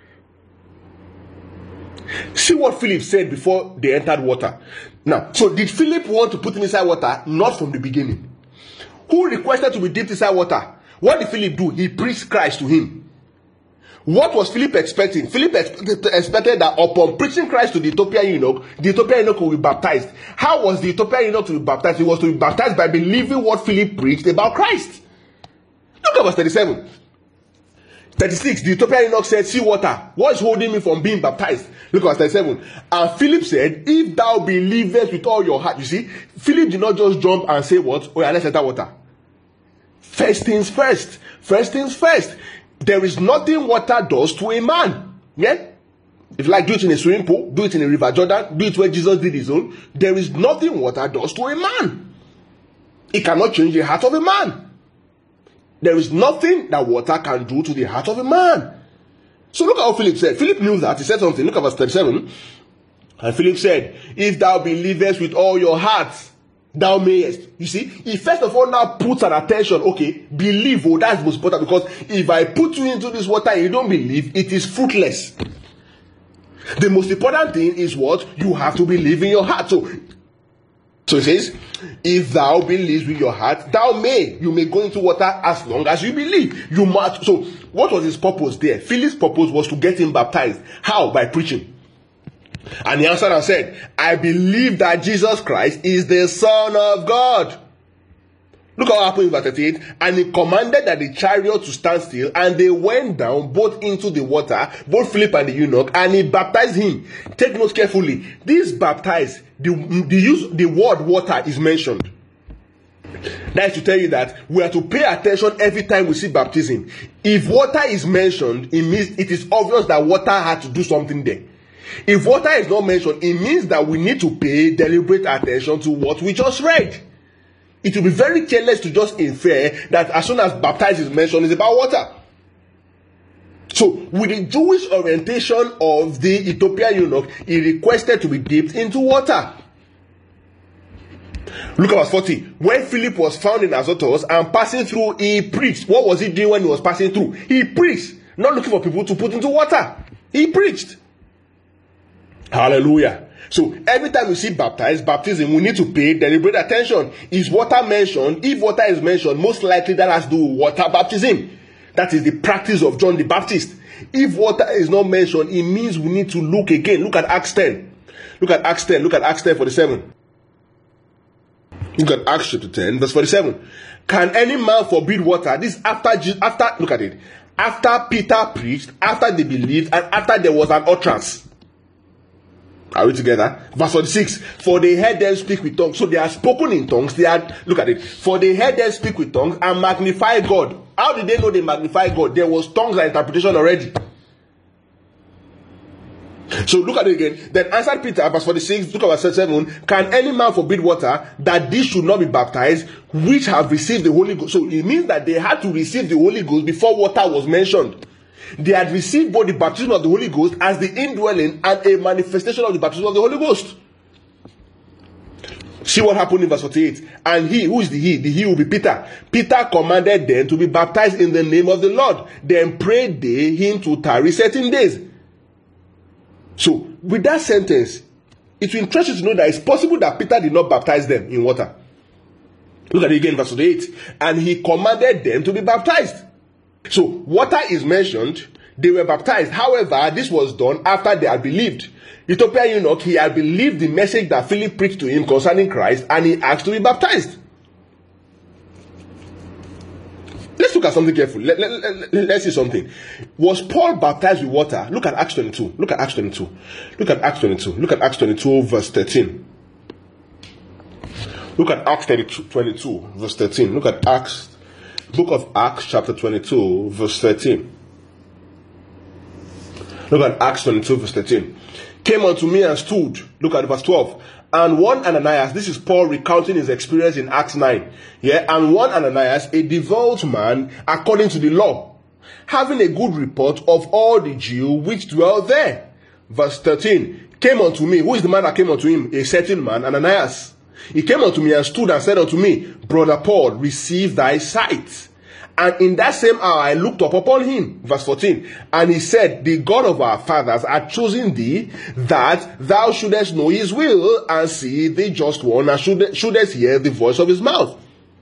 Speaker 1: See what Philip said before they entered water. Now, so did Philip want to put him inside water? Not from the beginning. Who requested to be dipped inside water? What did Philip do? He preached Christ to him. What was Philip expecting? Philip expected, expected that upon preaching Christ to the Ethiopian eunuch, the Ethiopian eunuch will be baptized. How was the Ethiopian eunuch to be baptized? He was to be baptized by believing what Philip preached about Christ. Look at verse thirty-seven. thirty-six. The Ethiopian eunuch said, see water. What is holding me from being baptized? Look at verse thirty-seven. And Philip said, if thou believest with all your heart. You see, Philip did not just jump and say what? Oh yeah, let's enter water. First things first. First things first. There is nothing water does to a man. Yeah? If you like, do it in a swimming pool, do it in a river Jordan, do it where Jesus did his own. There is nothing water does to a man. It cannot change the heart of a man. There is nothing that water can do to the heart of a man. So look at what Philip said. Philip knew that. He said something. Look at verse thirty-seven. And Philip said, if thou believest with all your heart, thou mayest. You see, he first of all now puts an attention. Okay, believe. Oh, that's most important, because if I put you into this water and you don't believe, it is fruitless. The most important thing is what? You have to believe in your heart. So, so it says, if thou believe with your heart, thou may. You may go into water as long as you believe. You must. So, what was his purpose there? Philip's purpose was to get him baptized. How? By preaching. And he answered and said, I believe that Jesus Christ is the Son of God. Look at what happened in verse thirty-eight. And he commanded that the chariot to stand still, and they went down both into the water, both Philip and the eunuch, and he baptized him. Take note carefully. This baptized, the, the use the word water is mentioned. That is to tell you that we are to pay attention every time we see baptism. If water is mentioned, it means it is obvious that water had to do something there. If water is not mentioned, it means that we need to pay deliberate attention to what we just read. It will be very careless to just infer that as soon as baptized is mentioned, it's about water. So, with the Jewish orientation of the Ethiopian eunuch, he requested to be dipped into water. Look at verse forty. When Philip was found in Azotus and passing through, he preached. What was he doing when he was passing through? He preached. Not looking for people to put into water. He preached. Hallelujah. So every time we see baptized, baptism, we need to pay deliberate attention. Is water mentioned? If water is mentioned, most likely that has to do with water baptism. That is the practice of John the Baptist. If water is not mentioned, it means we need to look again. Look at Acts ten. Look at Acts ten. Look at Acts ten forty-seven. Look at Acts chapter ten, verse forty-seven. Can any man forbid water? This after, after, look at it. After Peter preached, after they believed, and after there was an utterance. Are we together? Verse forty-six. For they heard them speak with tongues. So they are spoken in tongues. They are, look at it. For they heard them speak with tongues and magnify God. How did they know they magnify God? There was tongues and interpretation already. So look at it again. Then answered Peter, verse forty-six, look at verse seven. Can any man forbid water that this should not be baptized, which have received the Holy Ghost? So it means that they had to receive the Holy Ghost before water was mentioned. They had received both the baptism of the Holy Ghost as the indwelling and a manifestation of the baptism of the Holy Ghost. See what happened in verse forty-eight. And he, who is the he? The he will be Peter. Peter commanded them to be baptized in the name of the Lord. Then prayed they him to tarry certain days. So, with that sentence, it will interest you to know that it's possible that Peter did not baptize them in water. Look at it again, verse eight. And he commanded them to be baptized. So, water is mentioned, they were baptized. However, this was done after they had believed. Ethiopian eunuch, he had believed the message that Philip preached to him concerning Christ, and he asked to be baptized. Let's look at something carefully. Let, let, let, let's see something. Was Paul baptized with water? Look at Acts twenty-two. Look at Acts twenty-two. Look at Acts twenty-two. Look at Acts twenty-two, verse thirteen. Look at Acts twenty-two, verse thirteen. Look at Acts, book of Acts, chapter twenty-two, verse thirteen. Look at Acts twenty-two, verse thirteen. Came unto me and stood. Look at verse twelve. And one Ananias, this is Paul recounting his experience in Acts nine. Yeah, and one Ananias, a devout man, according to the law, having a good report of all the Jews which dwell there. Verse thirteen. Came unto me. Who is the man that came unto him? A certain man, Ananias. He came unto me and stood and said unto me, Brother Paul, receive thy sight. And in that same hour I looked up upon him. Verse fourteen. And he said, the God of our fathers hath chosen thee, that thou shouldest know his will, and see the just one, and should, shouldest hear the voice of his mouth.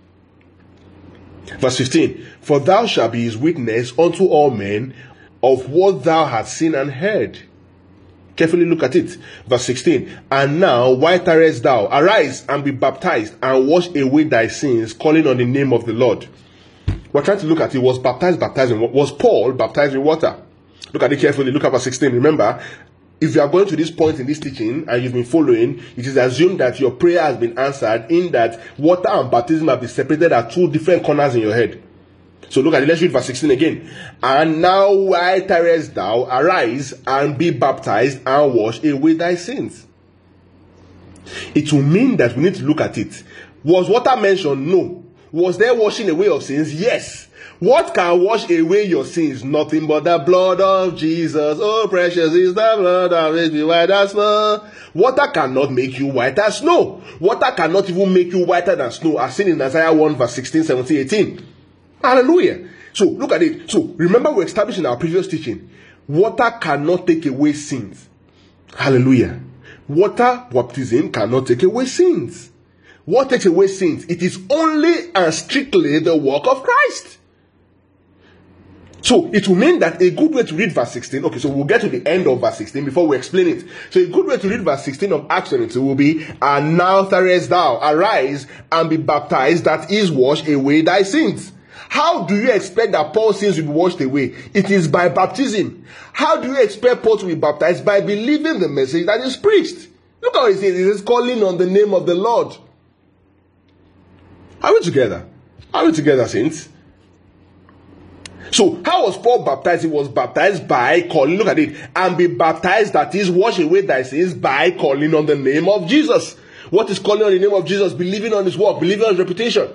Speaker 1: Verse fifteen. For thou shalt be his witness unto all men of what thou hast seen and heard. Carefully look at it. Verse sixteen. And now, why tarriest thou? Arise and be baptized, and wash away thy sins, calling on the name of the Lord. We're trying to look at it. Was baptized, baptized in, was Paul baptized in water? Look at it carefully. Look at verse sixteen. Remember, if you are going to this point in this teaching and you've been following, it is assumed that your prayer has been answered, in that water and baptism have been separated at two different corners in your head. So look at it. Let's read verse sixteen again. And now why tarriest thou? Arise and be baptized, and wash away thy sins. It will mean that we need to look at it. Was water mentioned? No. Was there washing away of sins? Yes. What can wash away your sins? Nothing but the blood of Jesus. Oh, precious is the blood that makes me white as snow. Water cannot make you white as snow. Water cannot even make you whiter than snow, as seen in Isaiah one verse sixteen, seventeen, eighteen. Hallelujah. So, look at it. So, remember we established in our previous teaching, water cannot take away sins. Hallelujah. Water baptism cannot take away sins. What takes away sins? It is only and strictly the work of Christ. So it will mean that a good way to read verse sixteen, okay, so we'll get to the end of verse sixteen before we explain it. So a good way to read verse sixteen of Acts twenty-two will be, and now therest thou, arise and be baptized, that is, wash away thy sins. How do you expect that Paul's sins will be washed away? It is by baptism. How do you expect Paul to be baptized? By believing the message that is preached. Look how it says, it is calling on the name of the Lord. Are we together? Are we together, saints? So, how was Paul baptized? He was baptized by calling, look at it, and be baptized, that is, wash away thy sins, by calling on the name of Jesus. What is calling on the name of Jesus? Believing on his work, believing on his reputation.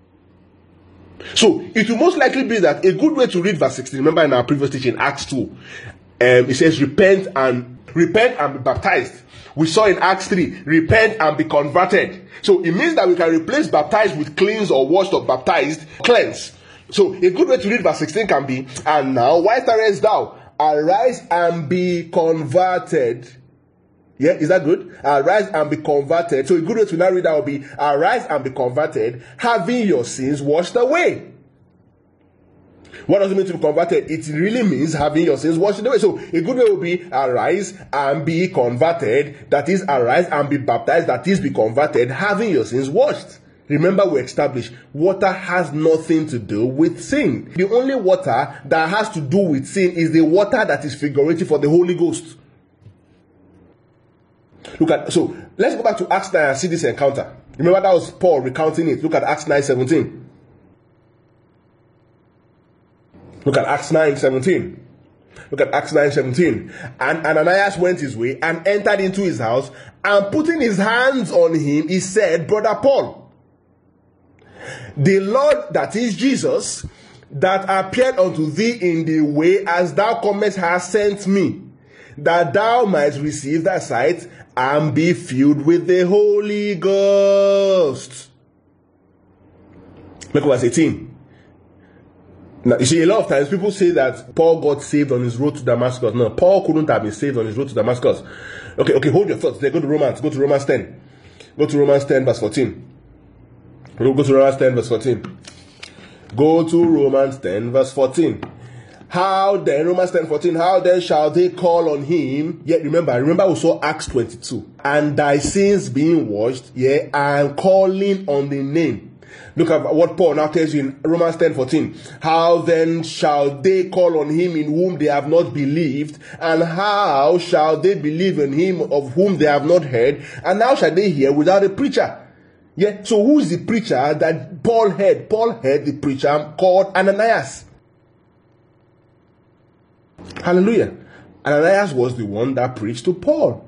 Speaker 1: So, it will most likely be that a good way to read verse sixteen, remember in our previous teaching, Acts two, um, it says, repent and repent and be baptized. We saw in Acts three, repent and be converted. So, it means that we can replace baptized with cleansed or washed or baptized, cleansed. So, a good way to read verse sixteen can be, and now, why tarriest thou? Arise and be converted. Yeah, is that good? Arise and be converted. So, a good way to now read that will be, arise and be converted, having your sins washed away. What does it mean to be converted? It really means having your sins washed away. So, a good way will be, arise and be converted. That is, arise and be baptized. That is, be converted, having your sins washed. Remember, we established water has nothing to do with sin. The only water that has to do with sin is the water that is figurative for the Holy Ghost. Look at, so let's go back to Acts nine and see this encounter. Remember, that was Paul recounting it. Look at Acts nine seventeen. Look at Acts nine seventeen. Look at Acts nine seventeen. And Ananias went his way and entered into his house, and putting his hands on him, he said, Brother Paul, the Lord, that is Jesus, that appeared unto thee in the way as thou comest, has sent me, that thou mightst receive thy sight and be filled with the Holy Ghost. Look at verse eighteen. Now, you see, a lot of times people say that Paul got saved on his road to Damascus. No, Paul couldn't have been saved on his road to Damascus. Okay, okay, hold your thoughts there. Go to Romans. Go to Romans ten. Go to Romans ten, verse fourteen. Go to Romans ten, verse fourteen. Go to Romans ten, verse fourteen. How then, Romans ten, fourteen, how then shall they call on him? Yet remember, remember we saw Acts twenty-two. And thy sins being washed, yeah, and calling on the name. Look at what Paul now tells you in Romans ten, fourteen. How then shall they call on him in whom they have not believed? And how shall they believe in him of whom they have not heard? And how shall they hear without a preacher? Yeah, so who is the preacher that Paul heard? Paul heard the preacher called Ananias. Hallelujah. Ananias was the one that preached to Paul.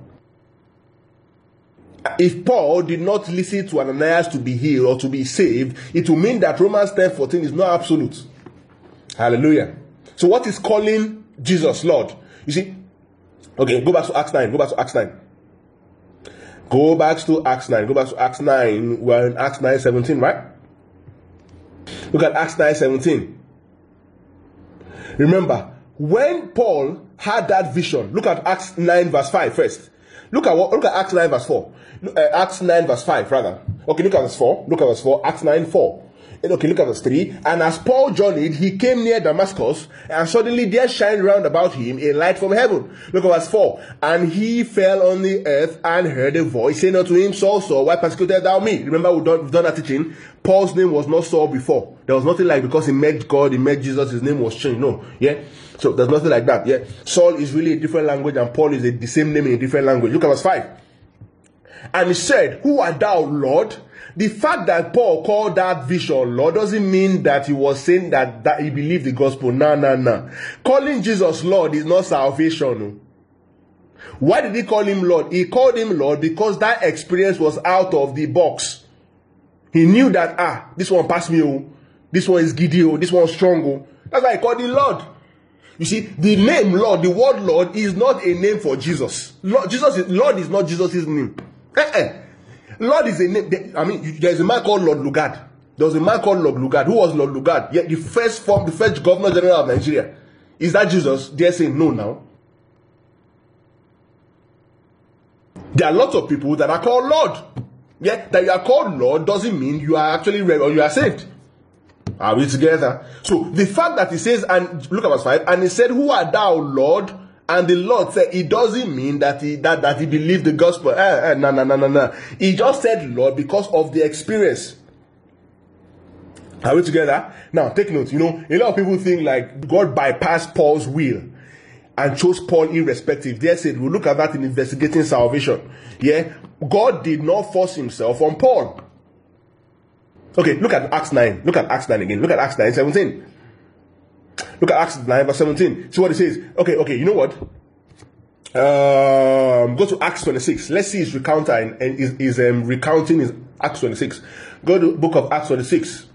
Speaker 1: If Paul did not listen to Ananias to be healed or to be saved, it will mean that Romans ten, fourteen is not absolute. Hallelujah. So what is calling Jesus Lord? You see? Okay, go back to Acts nine. Go back to Acts nine. Go back to Acts nine. Go back to Acts nine. We're in Acts nine seventeen, right? Look at Acts nine seventeen. Remember, when Paul had that vision, look at Acts nine verse five first. Look at what look at Acts nine verse four. Look, uh, Acts nine verse five rather. Okay, look at verse four. Look at verse four. Acts nine four. Okay, look at verse three. And as Paul journeyed, he came near Damascus, and suddenly there shined round about him a light from heaven. Look at verse four. And he fell on the earth and heard a voice saying unto him, Saul, Saul, why persecutest thou me? Remember, we've done, we've done that teaching. Paul's name was not Saul before. There was nothing like because he met God, he met Jesus, his name was changed. No, yeah. So there's nothing like that. Yeah. Saul is really a different language, and Paul is a, the same name in a different language. Look at verse five. And he said, Who art thou, Lord? The fact that Paul called that vision Lord doesn't mean that he was saying that, that he believed the gospel. No, no, no. Calling Jesus Lord is not salvation. Why did he call him Lord? He called him Lord because that experience was out of the box. He knew that, ah, this one passed me. This one is Gideon. This one is strong. That's why I call the Lord. You see, the name Lord, the word Lord is not a name for Jesus. Lord, Jesus is, Lord is not Jesus' name. Eh-eh. Lord is a name. I mean, there's a man called Lord Lugard. There was a man called Lord Lugard. Who was Lord Lugard? Yeah, the first form, the first governor general of Nigeria. Is that Jesus? They're saying no now. There are lots of people that are called Lord. Yeah, that you are called Lord doesn't mean you are actually read or you are saved. Are we together? So the fact that he says, and look at verse five, and he said, "Who art thou, Lord?" And the Lord said, it doesn't mean that he that, that he believed the gospel. Eh, eh, no, no, no, no, no. He just said Lord because of the experience. Are we together? Now take note. You know, a lot of people think like God bypassed Paul's will and chose Paul irrespective. They said, we'll look at that in investigating salvation. Yeah, God did not force himself on Paul. Okay, look at Acts nine. Look at Acts nine again. Look at Acts nine seventeen. Look at Acts nine verse seventeen. See what it says. Okay, okay, you know what? Um, go to Acts twenty-six. Let's see his recounter and, and is, is um, recounting his Acts twenty-six. Go to the book of Acts twenty-six.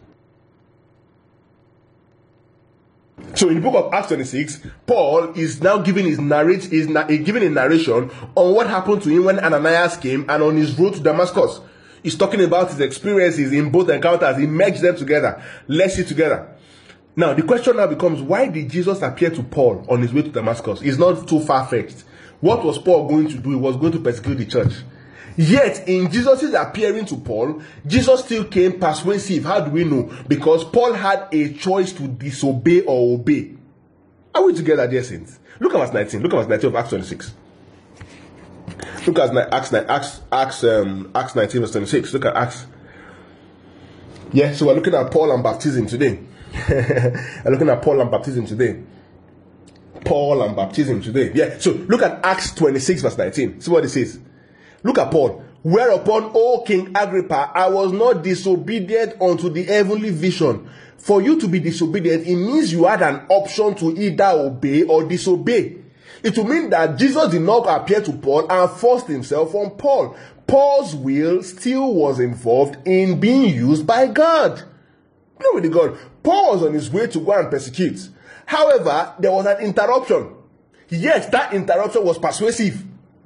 Speaker 1: So in the book of Acts twenty-six, Paul is now giving his narrate is na- giving a narration on what happened to him when Ananias came and on his road to Damascus. He's talking about his experiences in both encounters. He merged them together. Let's see together. Now, the question now becomes, why did Jesus appear to Paul on his way to Damascus? It's not too far-fetched. What was Paul going to do? He was going to persecute the church. Yet, in Jesus' appearing to Paul, Jesus still came persuasive. How do we know? Because Paul had a choice to disobey or obey. Are we together, dear saints? Look at verse nineteen. Look at verse nineteen of Acts twenty-six. Look at Acts, Acts, Acts, um, Acts nineteen verse twenty-six. Look at Acts. Yeah, so we're looking at Paul and baptism today. we're looking at Paul and baptism today. Paul and baptism today. Yeah, so look at Acts twenty-six verse nineteen. See what it says. Look at Paul. Whereupon, O King Agrippa, I was not disobedient unto the heavenly vision. For you to be disobedient, it means you had an option to either obey or disobey. It will mean that Jesus did not appear to Paul and forced himself on Paul. Paul's will still was involved in being used by God. Glory to God. Paul was on his way to go and persecute. However, there was an interruption. Yet that interruption was persuasive.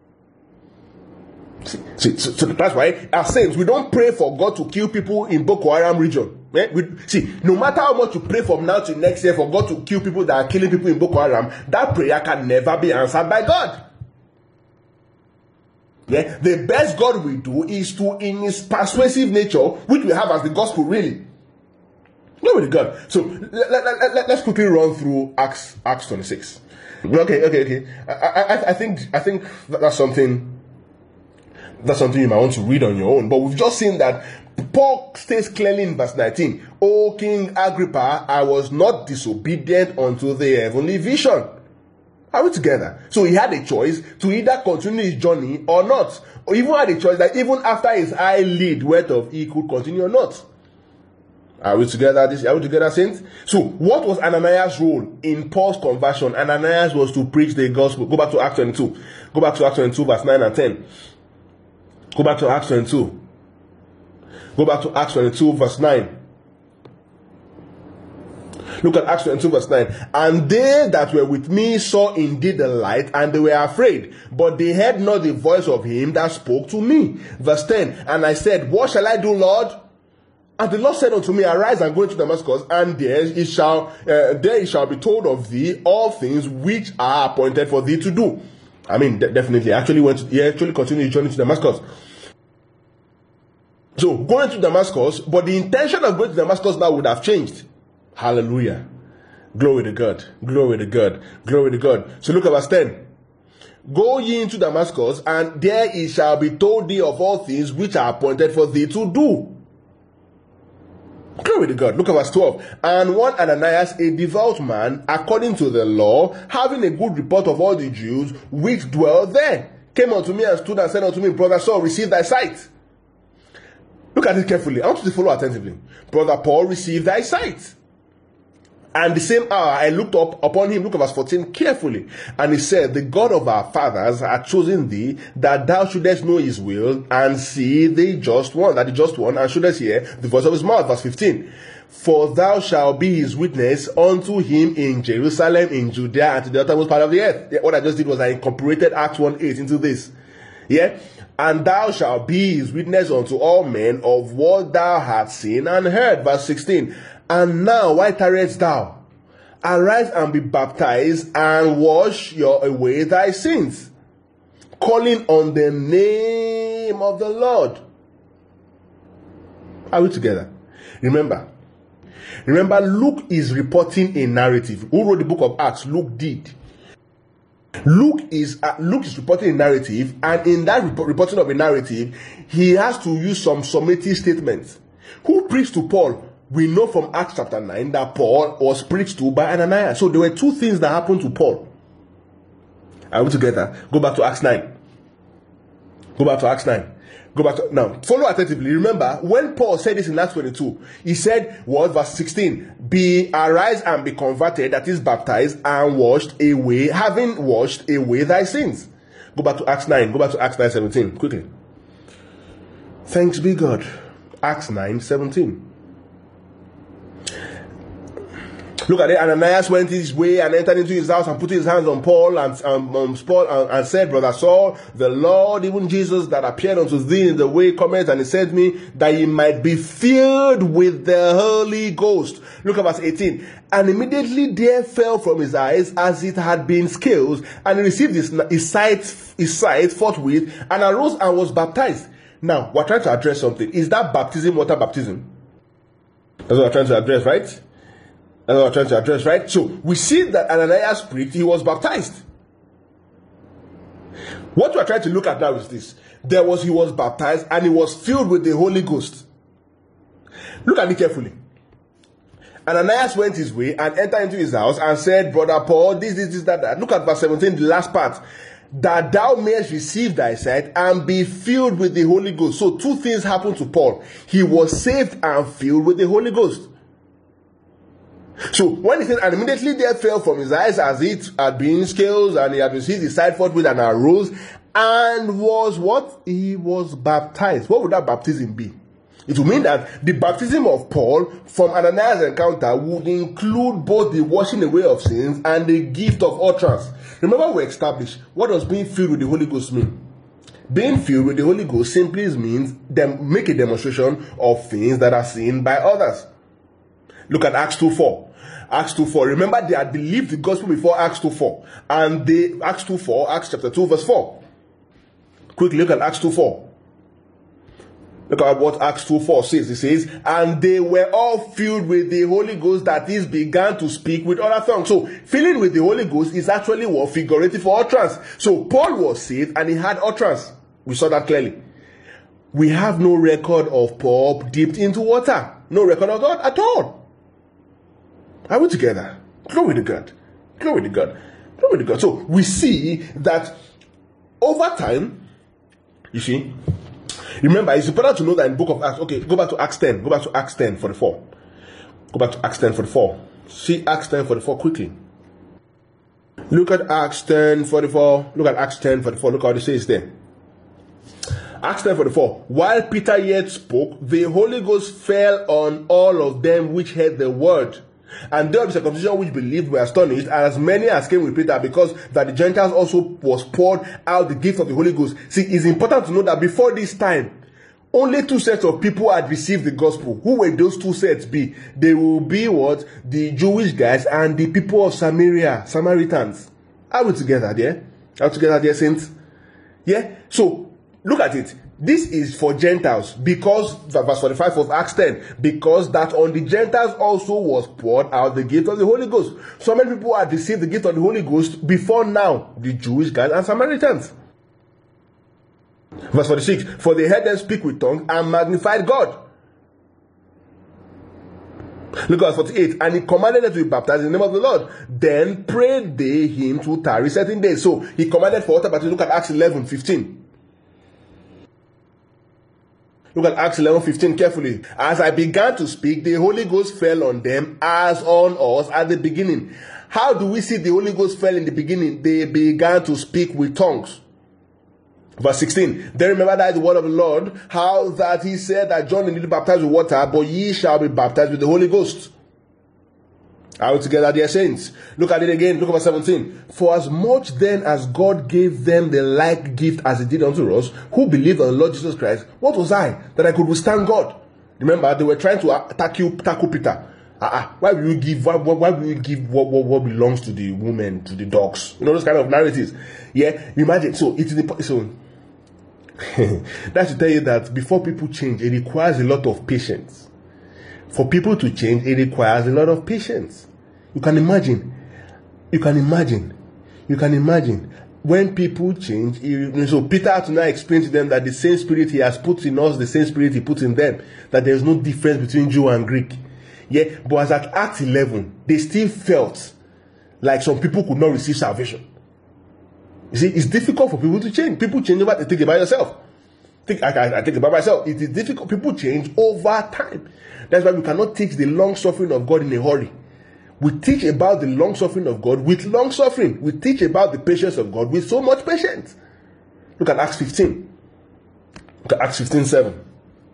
Speaker 1: See, see, so, so that's why, as saints, we don't pray for God to kill people in Boko Haram region. Eh? We, see, no matter how much you pray from now to next year for God to kill people that are killing people in Boko Haram, that prayer can never be answered by God. Yeah? The best God will do is to, in his persuasive nature, which we have as the gospel, really. Glory to God. So let, let, let, let, let's quickly run through Acts Acts twenty-six. Okay, okay, okay. I, I, I think I think that's something. That's something you might want to read on your own. But we've just seen that Paul states clearly in verse nineteen, O King Agrippa, I was not disobedient unto the heavenly vision. Are we together? So he had a choice to either continue his journey or not. Or even had a choice that even after his eyelid went off, he could continue or not. Are we together? This are we together, saints? So what was Ananias' role in Paul's conversion? Ananias was to preach the gospel. Go back to Acts twenty-two. Go back to Acts twenty-two, verse nine and ten. Go back to Acts twenty-two. Go back to Acts twenty-two, verse nine. Look at Acts twenty-two, verse nine. And they that were with me saw indeed the light, and they were afraid, but they heard not the voice of him that spoke to me. Verse ten. And I said, what shall I do, Lord? And the Lord said unto me, arise and go into Damascus, and there it shall, uh, there it shall be told of thee all things which are appointed for thee to do. I mean, de- definitely. Actually, went to, he actually continued his journey to Damascus. So, going to Damascus, but the intention of going to Damascus now would have changed. Hallelujah. Glory to God. Glory to God. Glory to God. So, look at verse ten. Go ye into Damascus, and there it shall be told thee of all things which are appointed for thee to do. Glory to God. Look at verse twelve. And one Ananias, a devout man, according to the law, having a good report of all the Jews which dwell there, came unto me and stood and said unto me, Brother Saul, receive thy sight. Look at it carefully. I want you to follow attentively. Brother Paul, receive thy sight. And the same hour I looked up upon him, look at verse fourteen, carefully. And he said, the God of our fathers hath chosen thee, that thou shouldest know his will, and see the just one, that the just one, and shouldest hear the voice of his mouth. Verse fifteen. For thou shalt be his witness unto him in Jerusalem, in Judea, and to the uttermost part of the earth. What I just did was I incorporated Acts one eight into this. Yeah? And thou shalt be his witness unto all men of what thou hast seen and heard. Verse sixteen. And now, why tarriest thou? Arise and be baptized, and wash your away thy sins, calling on the name of the Lord. Are we together? Remember, remember, Luke is reporting a narrative. Who wrote the book of Acts? Luke did. Luke is uh, Luke is reporting a narrative, and in that rep- reporting of a narrative, he has to use some summative statements. Who preached to Paul? We know from Acts chapter nine that Paul was preached to by Ananias. So there were two things that happened to Paul. Are we together? Go back to Acts nine. Go back to Acts nine. Go back to, now, follow attentively. Remember, when Paul said this in Acts twenty-two, he said, what, verse sixteen, be, arise and be converted, that is baptized, and washed away, having washed away thy sins. Go back to Acts nine. Go back to Acts nine seventeen, quickly. Thanks be God. Acts nine seventeen. Look at it. Ananias went his way and entered into his house and put his hands on Paul and um, um, Paul and, and said, Brother Saul, the Lord, even Jesus that appeared unto thee in the way, cometh, and he sent me that he might be filled with the Holy Ghost. Look at verse eighteen. And immediately there fell from his eyes as it had been scales, and he received his, his sight, his sight forthwith, and arose and was baptized. Now, we're trying to address something. Is that baptism water baptism? That's what we're trying to address, right? That's what I'm trying to address, right? So, we see that Ananias preached, he was baptized. What we're trying to look at now is this. There was, he was baptized, and he was filled with the Holy Ghost. Look at it carefully. Ananias went his way and entered into his house and said, Brother Paul, this, this, this, that, that. Look at verse seventeen, the last part. That thou mayest receive thy sight and be filled with the Holy Ghost. So, two things happened to Paul. He was saved and filled with the Holy Ghost. So when he said, and immediately there fell from his eyes as it had been scales, and he had received his sight forthwith and arose, and was what? He was baptized. What would that baptism be? It would mean that the baptism of Paul from Ananias' encounter would include both the washing away of sins and the gift of utterance. Remember, we established, what does being filled with the Holy Ghost mean? Being filled with the Holy Ghost simply means them make a demonstration of things that are seen by others. Look at Acts two four. Acts two four. Remember, they had believed the gospel before Acts two four. And they, Acts two four, Acts chapter two, verse four. Quickly look at Acts two four. Look at what Acts two four says. It says, and they were all filled with the Holy Ghost, that is, began to speak with other tongues. So, filling with the Holy Ghost is actually what? Figurative for utterance. So, Paul was saved and he had utterance. We saw that clearly. We have no record of Paul dipped into water. No record of that at all. Are we together? Glory to God. Glory to God. Glory to God. So we see that over time, you see, remember, it's important to know that in the book of Acts, okay, go back to Acts ten. Go back to Acts ten forty-four. Go back to Acts ten forty-four. See Acts ten forty-four quickly. Look at Acts ten forty-four. Look at Acts ten forty-four. Look how it says there. Acts ten forty-four. While Peter yet spoke, the Holy Ghost fell on all of them which heard the word. And there the circumcision which believed were astonished, and as many as came with Peter, because that the Gentiles also was poured out the gift of the Holy Ghost. See, it's important to know that before this time, only two sets of people had received the gospel. Who will those two sets be? They will be what? The Jewish guys and the people of Samaria, Samaritans. Are we together there? Are we together there, saints? Yeah? So, look at it. This is for Gentiles, because, verse forty-five of Acts ten, because that on the Gentiles also was poured out the gift of the Holy Ghost. So many people had received the gift of the Holy Ghost before now, the Jewish guys and Samaritans. Verse forty-six, for they heard them speak with tongues and magnified God. Look at verse forty-eight, and he commanded them to be baptized in the name of the Lord. Then prayed they him to tarry certain days. So he commanded for water baptism. Look at Acts eleven fifteen. Look at Acts eleven fifteen carefully. As I began to speak, the Holy Ghost fell on them as on us at the beginning. How do we see the Holy Ghost fell in the beginning? They began to speak with tongues. Verse sixteen. Then remember that the word of the Lord, how that he said that John needed baptized with water, but ye shall be baptized with the Holy Ghost. Are we together, dear saints? Look at it again. Look at verse seventeen. For as much then as God gave them the like gift as he did unto us, who believed on the Lord Jesus Christ, what was I that I could withstand God? Remember, they were trying to tackle, tackle Peter. Uh-uh. Why will you give? Why, why will you give what, what, what belongs to the women, to the dogs? You know, those kind of narratives. Yeah, imagine. So it is the so. That should tell you that before people change, it requires a lot of patience. For people to change, it requires a lot of patience. You can imagine. You can imagine. You can imagine. When people change, you, so Peter had to now explain to them that the same spirit he has put in us, the same spirit he put in them, that there is no difference between Jew and Greek. Yeah, but as at Acts eleven, they still felt like some people could not receive salvation. You see, it's difficult for people to change. People change over, they think about yourself. Think, I, I, I think about myself. It is difficult. People change over time. That's why we cannot teach the long suffering of God in a hurry. We teach about the long suffering of God with long suffering. We teach about the patience of God with so much patience. Look at Acts fifteen. Look at Acts fifteen seven.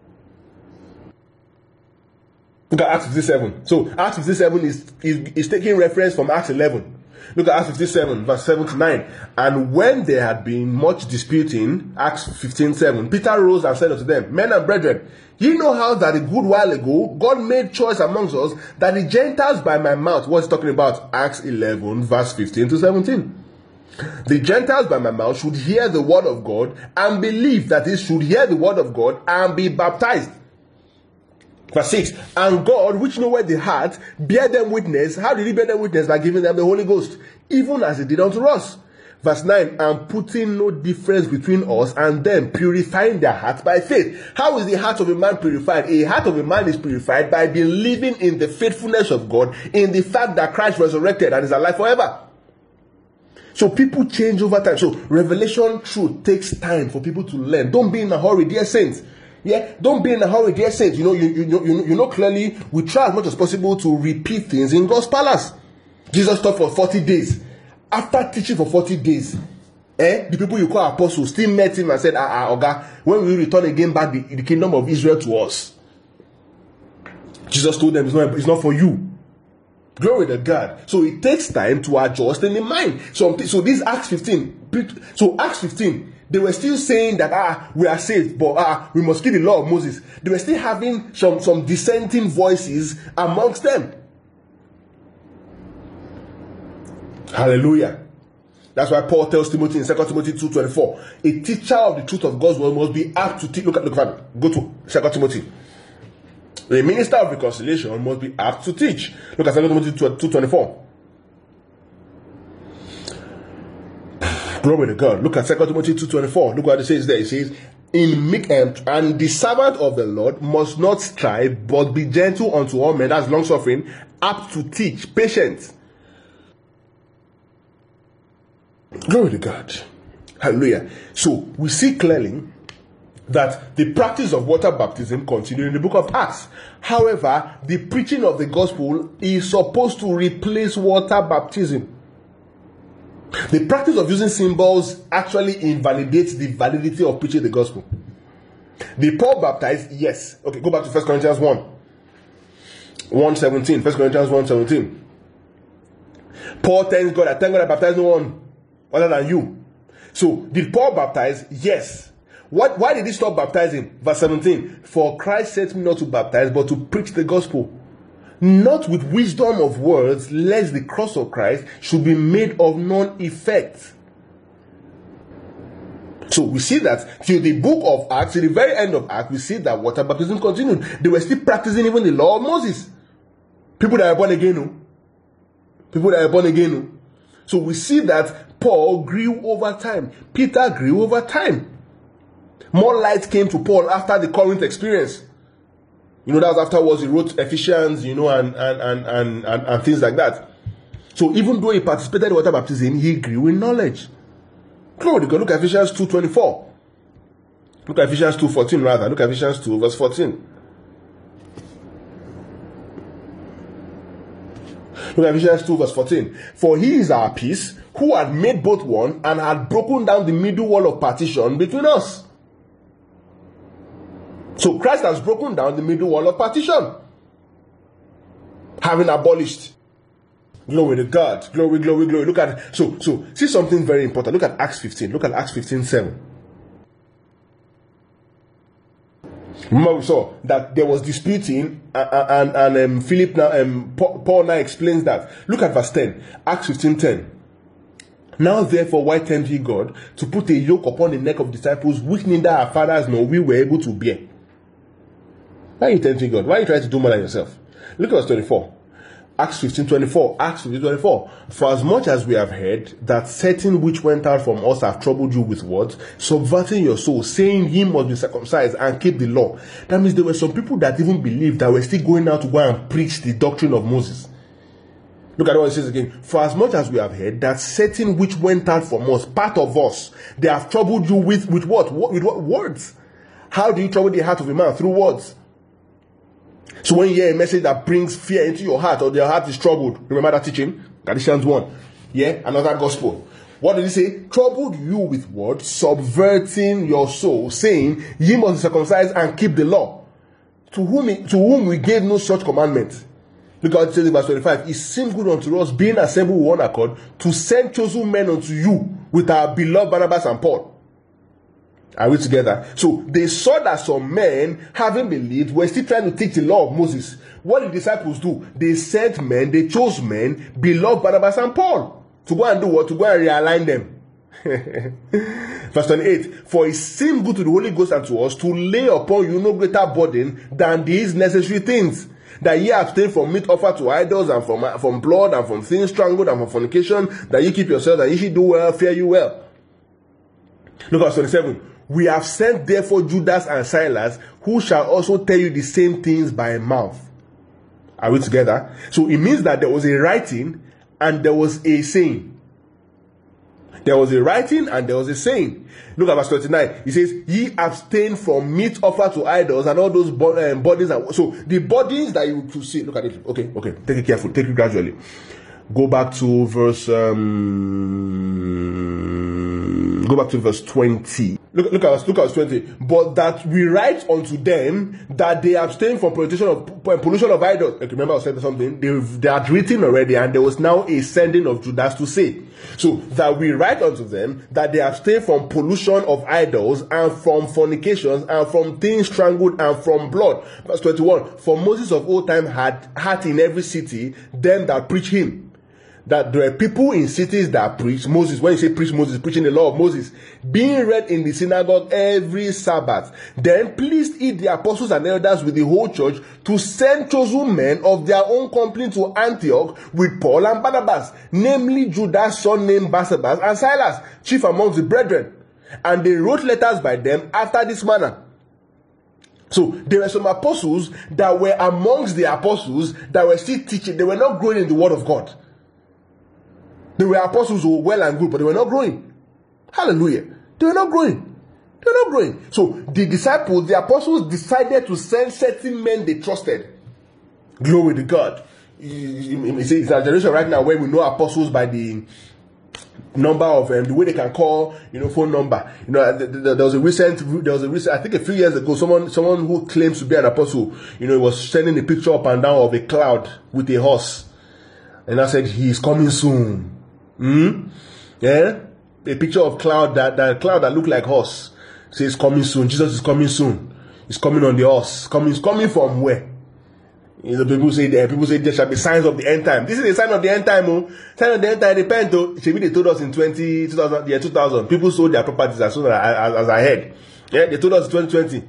Speaker 1: Look at Acts fifteen seven. So Acts fifteen seven is, is, is taking reference from Acts eleven. Look at Acts fifteen seven, verse seven to nine. And when there had been much disputing, Acts fifteen seven, Peter rose and said unto them, Men and brethren, ye know how that a good while ago God made choice amongst us that the Gentiles by my mouth, what's talking about? Acts eleven, verse fifteen to seventeen. The Gentiles by my mouth should hear the word of God and believe, that is, should hear the word of God and be baptized. Verse six, and God, which knoweth the heart, bear them witness. How did he bear them witness? By giving them the Holy Ghost, even as he did unto us. Verse nine, and putting no difference between us and them, purifying their hearts by faith. How is the heart of a man purified? A heart of a man is purified by believing in the faithfulness of God, in the fact that Christ resurrected and is alive forever. So people change over time. So revelation truth takes time for people to learn. Don't be in a hurry, dear saints. Yeah, don't be in a hurry, dear saints. You know, you, you, you, you know clearly, we try as much as possible to repeat things in God's palace. Jesus taught for forty days. After teaching for forty days, eh, the people you call apostles still met him and said, ah, ah, Oga, when will you return again back the, the kingdom of Israel to us? Jesus told them, it's not, it's not for you. Glory to God. So it takes time to adjust in the mind. So, so this Acts fifteen, so Acts fifteen, they were still saying that, ah, we are saved, but ah, we must keep the law of Moses. They were still having some, some dissenting voices amongst them. Hallelujah. That's why Paul tells Timothy in Second Timothy two twenty-four, a teacher of the truth of God's word must be apt to teach. Look at, look at it. Go to Second Timothy. A minister of reconciliation must be apt to teach. Look at Second Timothy two twenty-four. Glory to God. Look at Second Timothy two twenty-four. Look what it says there. It says, in meek and, and the servant of the Lord must not strive, but be gentle unto all men. That's long suffering, apt to teach, patient. Glory to God. Hallelujah. So we see clearly that the practice of water baptism continued in the book of Acts. However, the preaching of the gospel is supposed to replace water baptism. The practice of using symbols actually invalidates the validity of preaching the gospel. The Paul baptized, yes. Okay, go back to First Corinthians one. one seventeen. First Corinthians one seventeen. Paul thanks God. I thank God I baptized no one other than you. So, did Paul baptize? Yes. What? Why did he stop baptizing? Verse seventeen. For Christ sent me not to baptize, but to preach the gospel. Not with wisdom of words, lest the cross of Christ should be made of none effect. So we see that till the book of Acts, till the very end of Acts, we see that water baptism continued. They were still practicing even the law of Moses. People that are born again, no? People that are born again, no? So we see that Paul grew over time. Peter grew over time. More light came to Paul after the Corinth experience. You know, that was afterwards he wrote Ephesians, you know, and and, and, and, and and things like that. So even though he participated in water baptism, he grew in knowledge. Glory to God. Look at Ephesians two twenty-four. Look at Ephesians two fourteen rather. Look at Ephesians two verse fourteen. Look at Ephesians two verse fourteen. For he is our peace, who had made both one and had broken down the middle wall of partition between us. So Christ has broken down the middle wall of partition, having abolished. Glory to God. Glory, glory, glory. Look at, so, so, see something very important. Look at Acts fifteen. Look at Acts fifteen seven. Remember we saw that there was disputing, and, and, and um, Philip now, um, Paul now explains that. Look at verse ten. Acts fifteen ten. Now therefore, why tempt ye God to put a yoke upon the neck of disciples which neither our fathers nor we were able to bear? Why are you tempting God? Why are you trying to do more than yourself? Look at verse twenty-four. Acts fifteen twenty-four. Acts fifteen twenty-four. For as much as we have heard that certain which went out from us have troubled you with words, subverting your soul, saying ye must be circumcised and keep the law. That means there were some people that even believed that were still going out to go and preach the doctrine of Moses. Look at what it says again. For as much as we have heard that certain which went out from us, part of us, they have troubled you with, with what? With what? Words. How do you trouble the heart of a man? Through words. So when you hear a message that brings fear into your heart, or your heart is troubled, remember that teaching? Galatians one. Yeah, another gospel. What did he say? Troubled you with words, subverting your soul, saying, ye must be circumcised and keep the law. To whom, to whom we gave no such commandment. Look at what it says in verse twenty-five. It seemed good unto us, being assembled with one accord, to send chosen men unto you with our beloved Barnabas and Paul. Are we together? So they saw that some men, having believed, were still trying to teach the law of Moses. What did the disciples do? They sent men, they chose men, beloved Barnabas and Paul, to go and do what? To go and realign them. Verse twenty-eight. For it seemed good to the Holy Ghost and to us to lay upon you no greater burden than these necessary things, that ye abstain from meat offered to idols, and from, from blood, and from things strangled, and from fornication, that ye keep yourselves, and ye should do well, fare you well. Look at verse twenty-seven. We have sent therefore Judas and Silas, who shall also tell you the same things by mouth. Are we together? So it means that there was a writing and there was a saying. There was a writing and there was a saying. Look at verse twenty-nine. It says, ye abstain from meat offered to idols and all those bo- um, bodies. And, so the bodies that you to see, look at it. Okay, okay. Take it carefully. Take it gradually. Go back to verse. Um, go back to verse twenty. Look, look at look at verse twenty. But that we write unto them that they abstain from pollution of pollution of idols. Okay, remember I said something. They they had written already, and there was now a sending of Judas to say. So that we write unto them that they abstain from pollution of idols, and from fornications, and from things strangled, and from blood. Verse twenty-one. For Moses of old time had had in every city them that preach him. That there are people in cities that preach Moses. When you say preach Moses, preaching the law of Moses, being read in the synagogue every Sabbath. Then pleased it the apostles and elders with the whole church to send chosen men of their own company to Antioch with Paul and Barnabas, namely Judas, son named Barsabbas, and Silas, chief amongst the brethren. And they wrote letters by them after this manner. So there were some apostles that were amongst the apostles that were still teaching. They were not growing in the word of God. They were apostles who were well and good, but they were not growing. Hallelujah. They were not growing. They were not growing. So the disciples, the apostles decided to send certain men they trusted. Glory to God. It's a generation right now where we know apostles by the number of um, the way they can call, you know, phone number. You know, there was a recent, there was a recent, I think a few years ago, someone, someone who claims to be an apostle, you know, was sending a picture up and down of a cloud with a horse, and I said, he is coming soon. Hmm? Yeah? A picture of cloud that, that cloud that looked like horse. Says coming soon. Jesus is coming soon. He's coming on the horse. Coming, he's coming from where? You know, people say there. People say there shall be signs of the end time. This is a sign of the end time. Oh, sign of the end time. Repent. Oh, maybe they told us in twenty, two thousand, yeah, two thousand. People sold their properties as soon as, as, as I heard. Yeah, they told us in twenty twenty.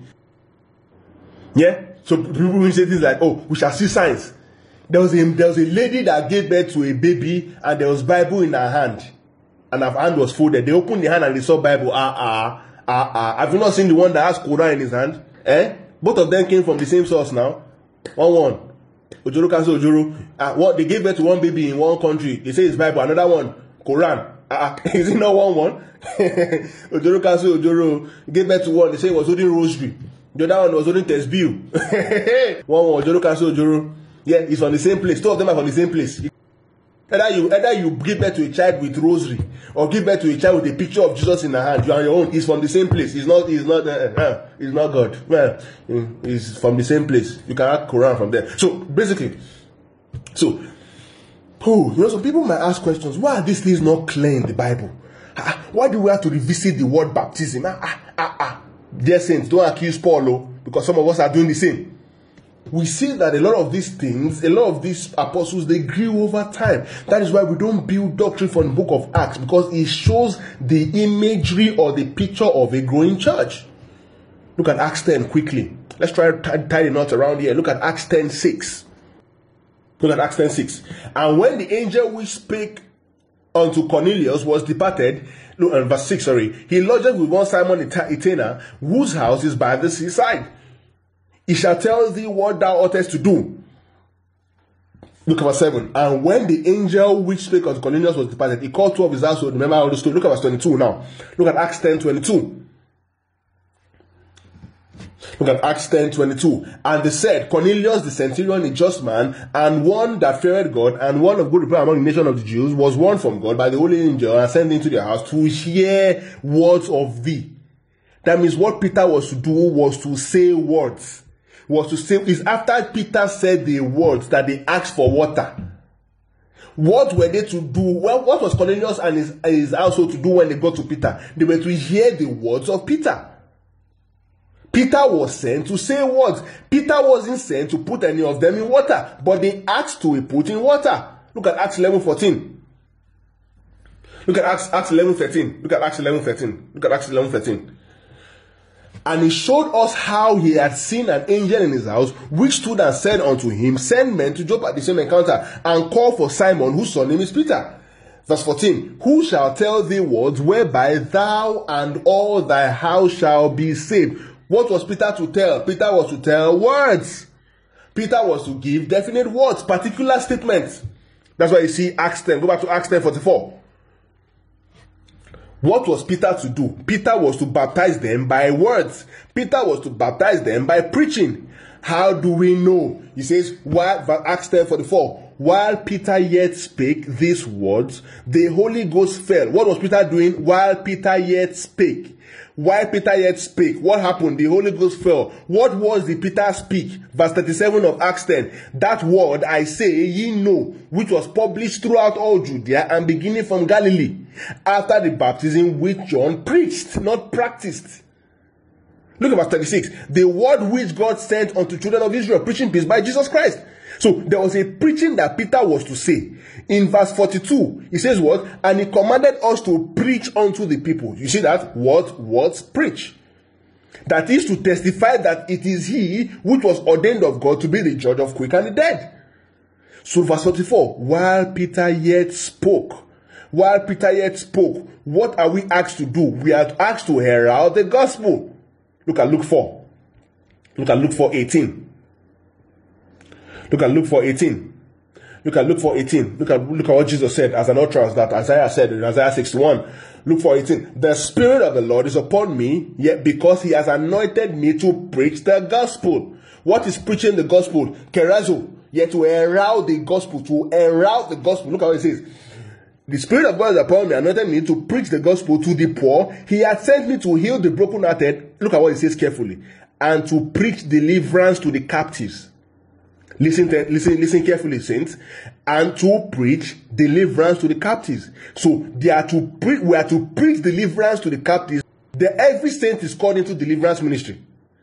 Speaker 1: Yeah, so people will say things like, "Oh, we shall see signs." There was a there was a lady that gave birth to a baby, and there was Bible in her hand, and her hand was folded. They opened the hand and they saw Bible. Ah ah ah ah. Have you not seen the one that has Quran in his hand? Eh? Both of them came from the same source now. One one. Ojoro cancel Ojoro. Uh, what they gave birth to one baby in one country. They say it's Bible. Another one Quran. Uh, is it not one one? Ojoro cancel Ojoro. Gave birth to one. They say it was holding rosary. The other one was holding Tesbiu. one one Ojoro cancel Ojoro. Yeah, it's from the same place. Two of them are from the same place. Either you either you give birth to a child with rosary or give birth to a child with a picture of Jesus in the hand. You are your own. It's from the same place. It's not. It's not. Uh, uh, it's not God. Well, it's from the same place. You can have Quran from there. So basically, so, oh, you know, some people might ask questions. Why are these things not clear in the Bible? Ah, why do we have to revisit the word baptism? Ah, ah, ah, ah. Dear saints, don't accuse Paul, oh, because some of us are doing the same. We see that a lot of these things, a lot of these apostles, they grew over time. That is why we don't build doctrine from the book of Acts, because it shows the imagery or the picture of a growing church. Look at Acts ten quickly. Let's try to tie, tie the knot around here. Look at Acts ten six. Look at Acts ten six. And when the angel which spake unto Cornelius was departed, look at verse six, sorry, he lodged with one Simon Etanner, whose house is by the seaside. He shall tell thee what thou oughtest to do. Look at verse seven. And when the angel which spake unto Cornelius was departed, he called two of his household. Remember all the story. Look at verse twenty-two now. Look at Acts ten twenty-two. Look at Acts ten twenty-two. And they said, Cornelius the centurion, a just man, and one that feared God, and one of good report among the nation of the Jews, was one from God by the holy angel, and sent into their house to hear words of thee. That means what Peter was to do was to say words. Was to say, is after Peter said the words that they asked for water. What were they to do? Well, what was Cornelius and his, his household to do when they got to Peter? They were to hear the words of Peter. Peter was sent to say words. Peter wasn't sent to put any of them in water, but they asked to be put in water. Look at Acts eleven fourteen. Look at Acts, Acts eleven thirteen. Look at Acts eleven thirteen. Look at Acts eleven thirteen. And he showed us how he had seen an angel in his house, which stood and said unto him, send men to Joppa at the same encounter, and call for Simon, whose surname is Peter. Verse fourteen, who shall tell thee words whereby thou and all thy house shall be saved? What was Peter to tell? Peter was to tell words. Peter was to give definite words, particular statements. That's why you see Acts ten. Go back to Acts ten forty-four. What was Peter to do? Peter was to baptize them by words. Peter was to baptize them by preaching. How do we know? He says, while, Acts ten forty-four, while Peter yet spake these words, the Holy Ghost fell. What was Peter doing? While Peter yet spake. While Peter yet spake, what happened? The Holy Ghost fell. What was the Peter speak? Verse thirty-seven of Acts ten. That word I say ye know, which was published throughout all Judea and beginning from Galilee, after the baptism which John preached, not practiced. Look at verse thirty-six. The word which God sent unto children of Israel, preaching peace by Jesus Christ. So there was a preaching that Peter was to say. In verse forty-two, he says what? And he commanded us to preach unto the people. You see that? What? What? Preach. That is to testify that it is he which was ordained of God to be the judge of quick and the dead. So verse forty-four, while Peter yet spoke, while Peter yet spoke, what are we asked to do? We are asked to herald the gospel. Look at Luke four. Look at Luke four eighteen. Look at Luke four eighteen. Look at Luke four eighteen. Look at look at what Jesus said as an utterance that Isaiah said in Isaiah sixty-one. Luke four eighteen. The Spirit of the Lord is upon me, yet because he has anointed me to preach the gospel. What is preaching the gospel? Kerazo. Yet to herald the gospel. To herald the gospel. Look at what it says. The Spirit of God is upon me, anointed me to preach the gospel to the poor. He has sent me to heal the brokenhearted. Look at what it says carefully. And to preach deliverance to the captives. Listen, to, listen, listen carefully, saints. And to preach deliverance to the captives. So they are to pre- we are to preach deliverance to the captives. The, every saint is called into deliverance ministry.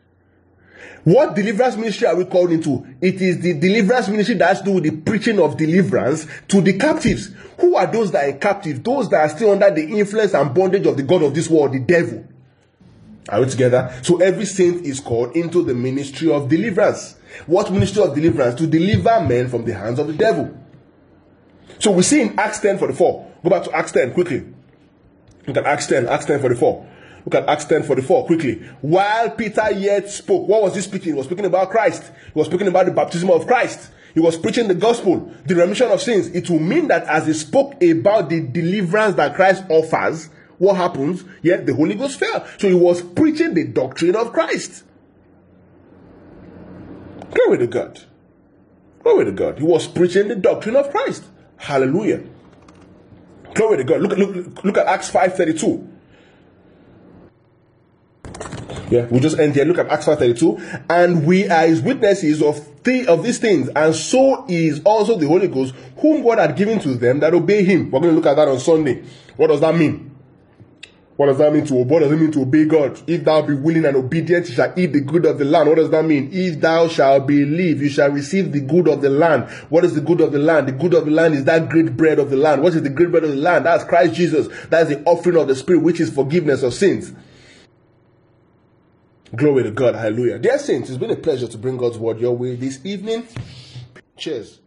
Speaker 1: What deliverance ministry are we called into? It is the deliverance ministry that has to do with the preaching of deliverance to the captives. Who are those that are captive? Those that are still under the influence and bondage of the god of this world, the devil. Are we together? So every saint is called into the ministry of deliverance. What ministry of deliverance? To deliver men from the hands of the devil. So we see in Acts ten forty-four. Go back to Acts ten quickly. Look at Acts ten, Acts ten forty-four. Look at Acts ten forty-four quickly. While Peter yet spoke, what was he speaking? He was speaking about Christ. He was speaking about the baptism of Christ. He was preaching the gospel, the remission of sins. It will mean that as he spoke about the deliverance that Christ offers, what happens? Yet the Holy Ghost fell. So he was preaching the doctrine of Christ. Glory to God. Glory to God. He was preaching the doctrine of Christ. Hallelujah. Glory to God. Look, look, look at Acts five thirty-two. Yeah, we'll just end here. Look at Acts five thirty-two. And we are his witnesses of, th- of these things, and so is also the Holy Ghost, whom God had given to them that obey him. We're going to look at that on Sunday. What does that mean? What does that mean to what does it mean to obey God? If thou be willing and obedient, you shall eat the good of the land. What does that mean? If thou shalt believe, you shall receive the good of the land. What is the good of the land? The good of the land is that great bread of the land. What is the great bread of the land? That's Christ Jesus. That's the offering of the Spirit, which is forgiveness of sins. Glory to God. Hallelujah. Dear saints, it's been a pleasure to bring God's word your way this evening. Cheers.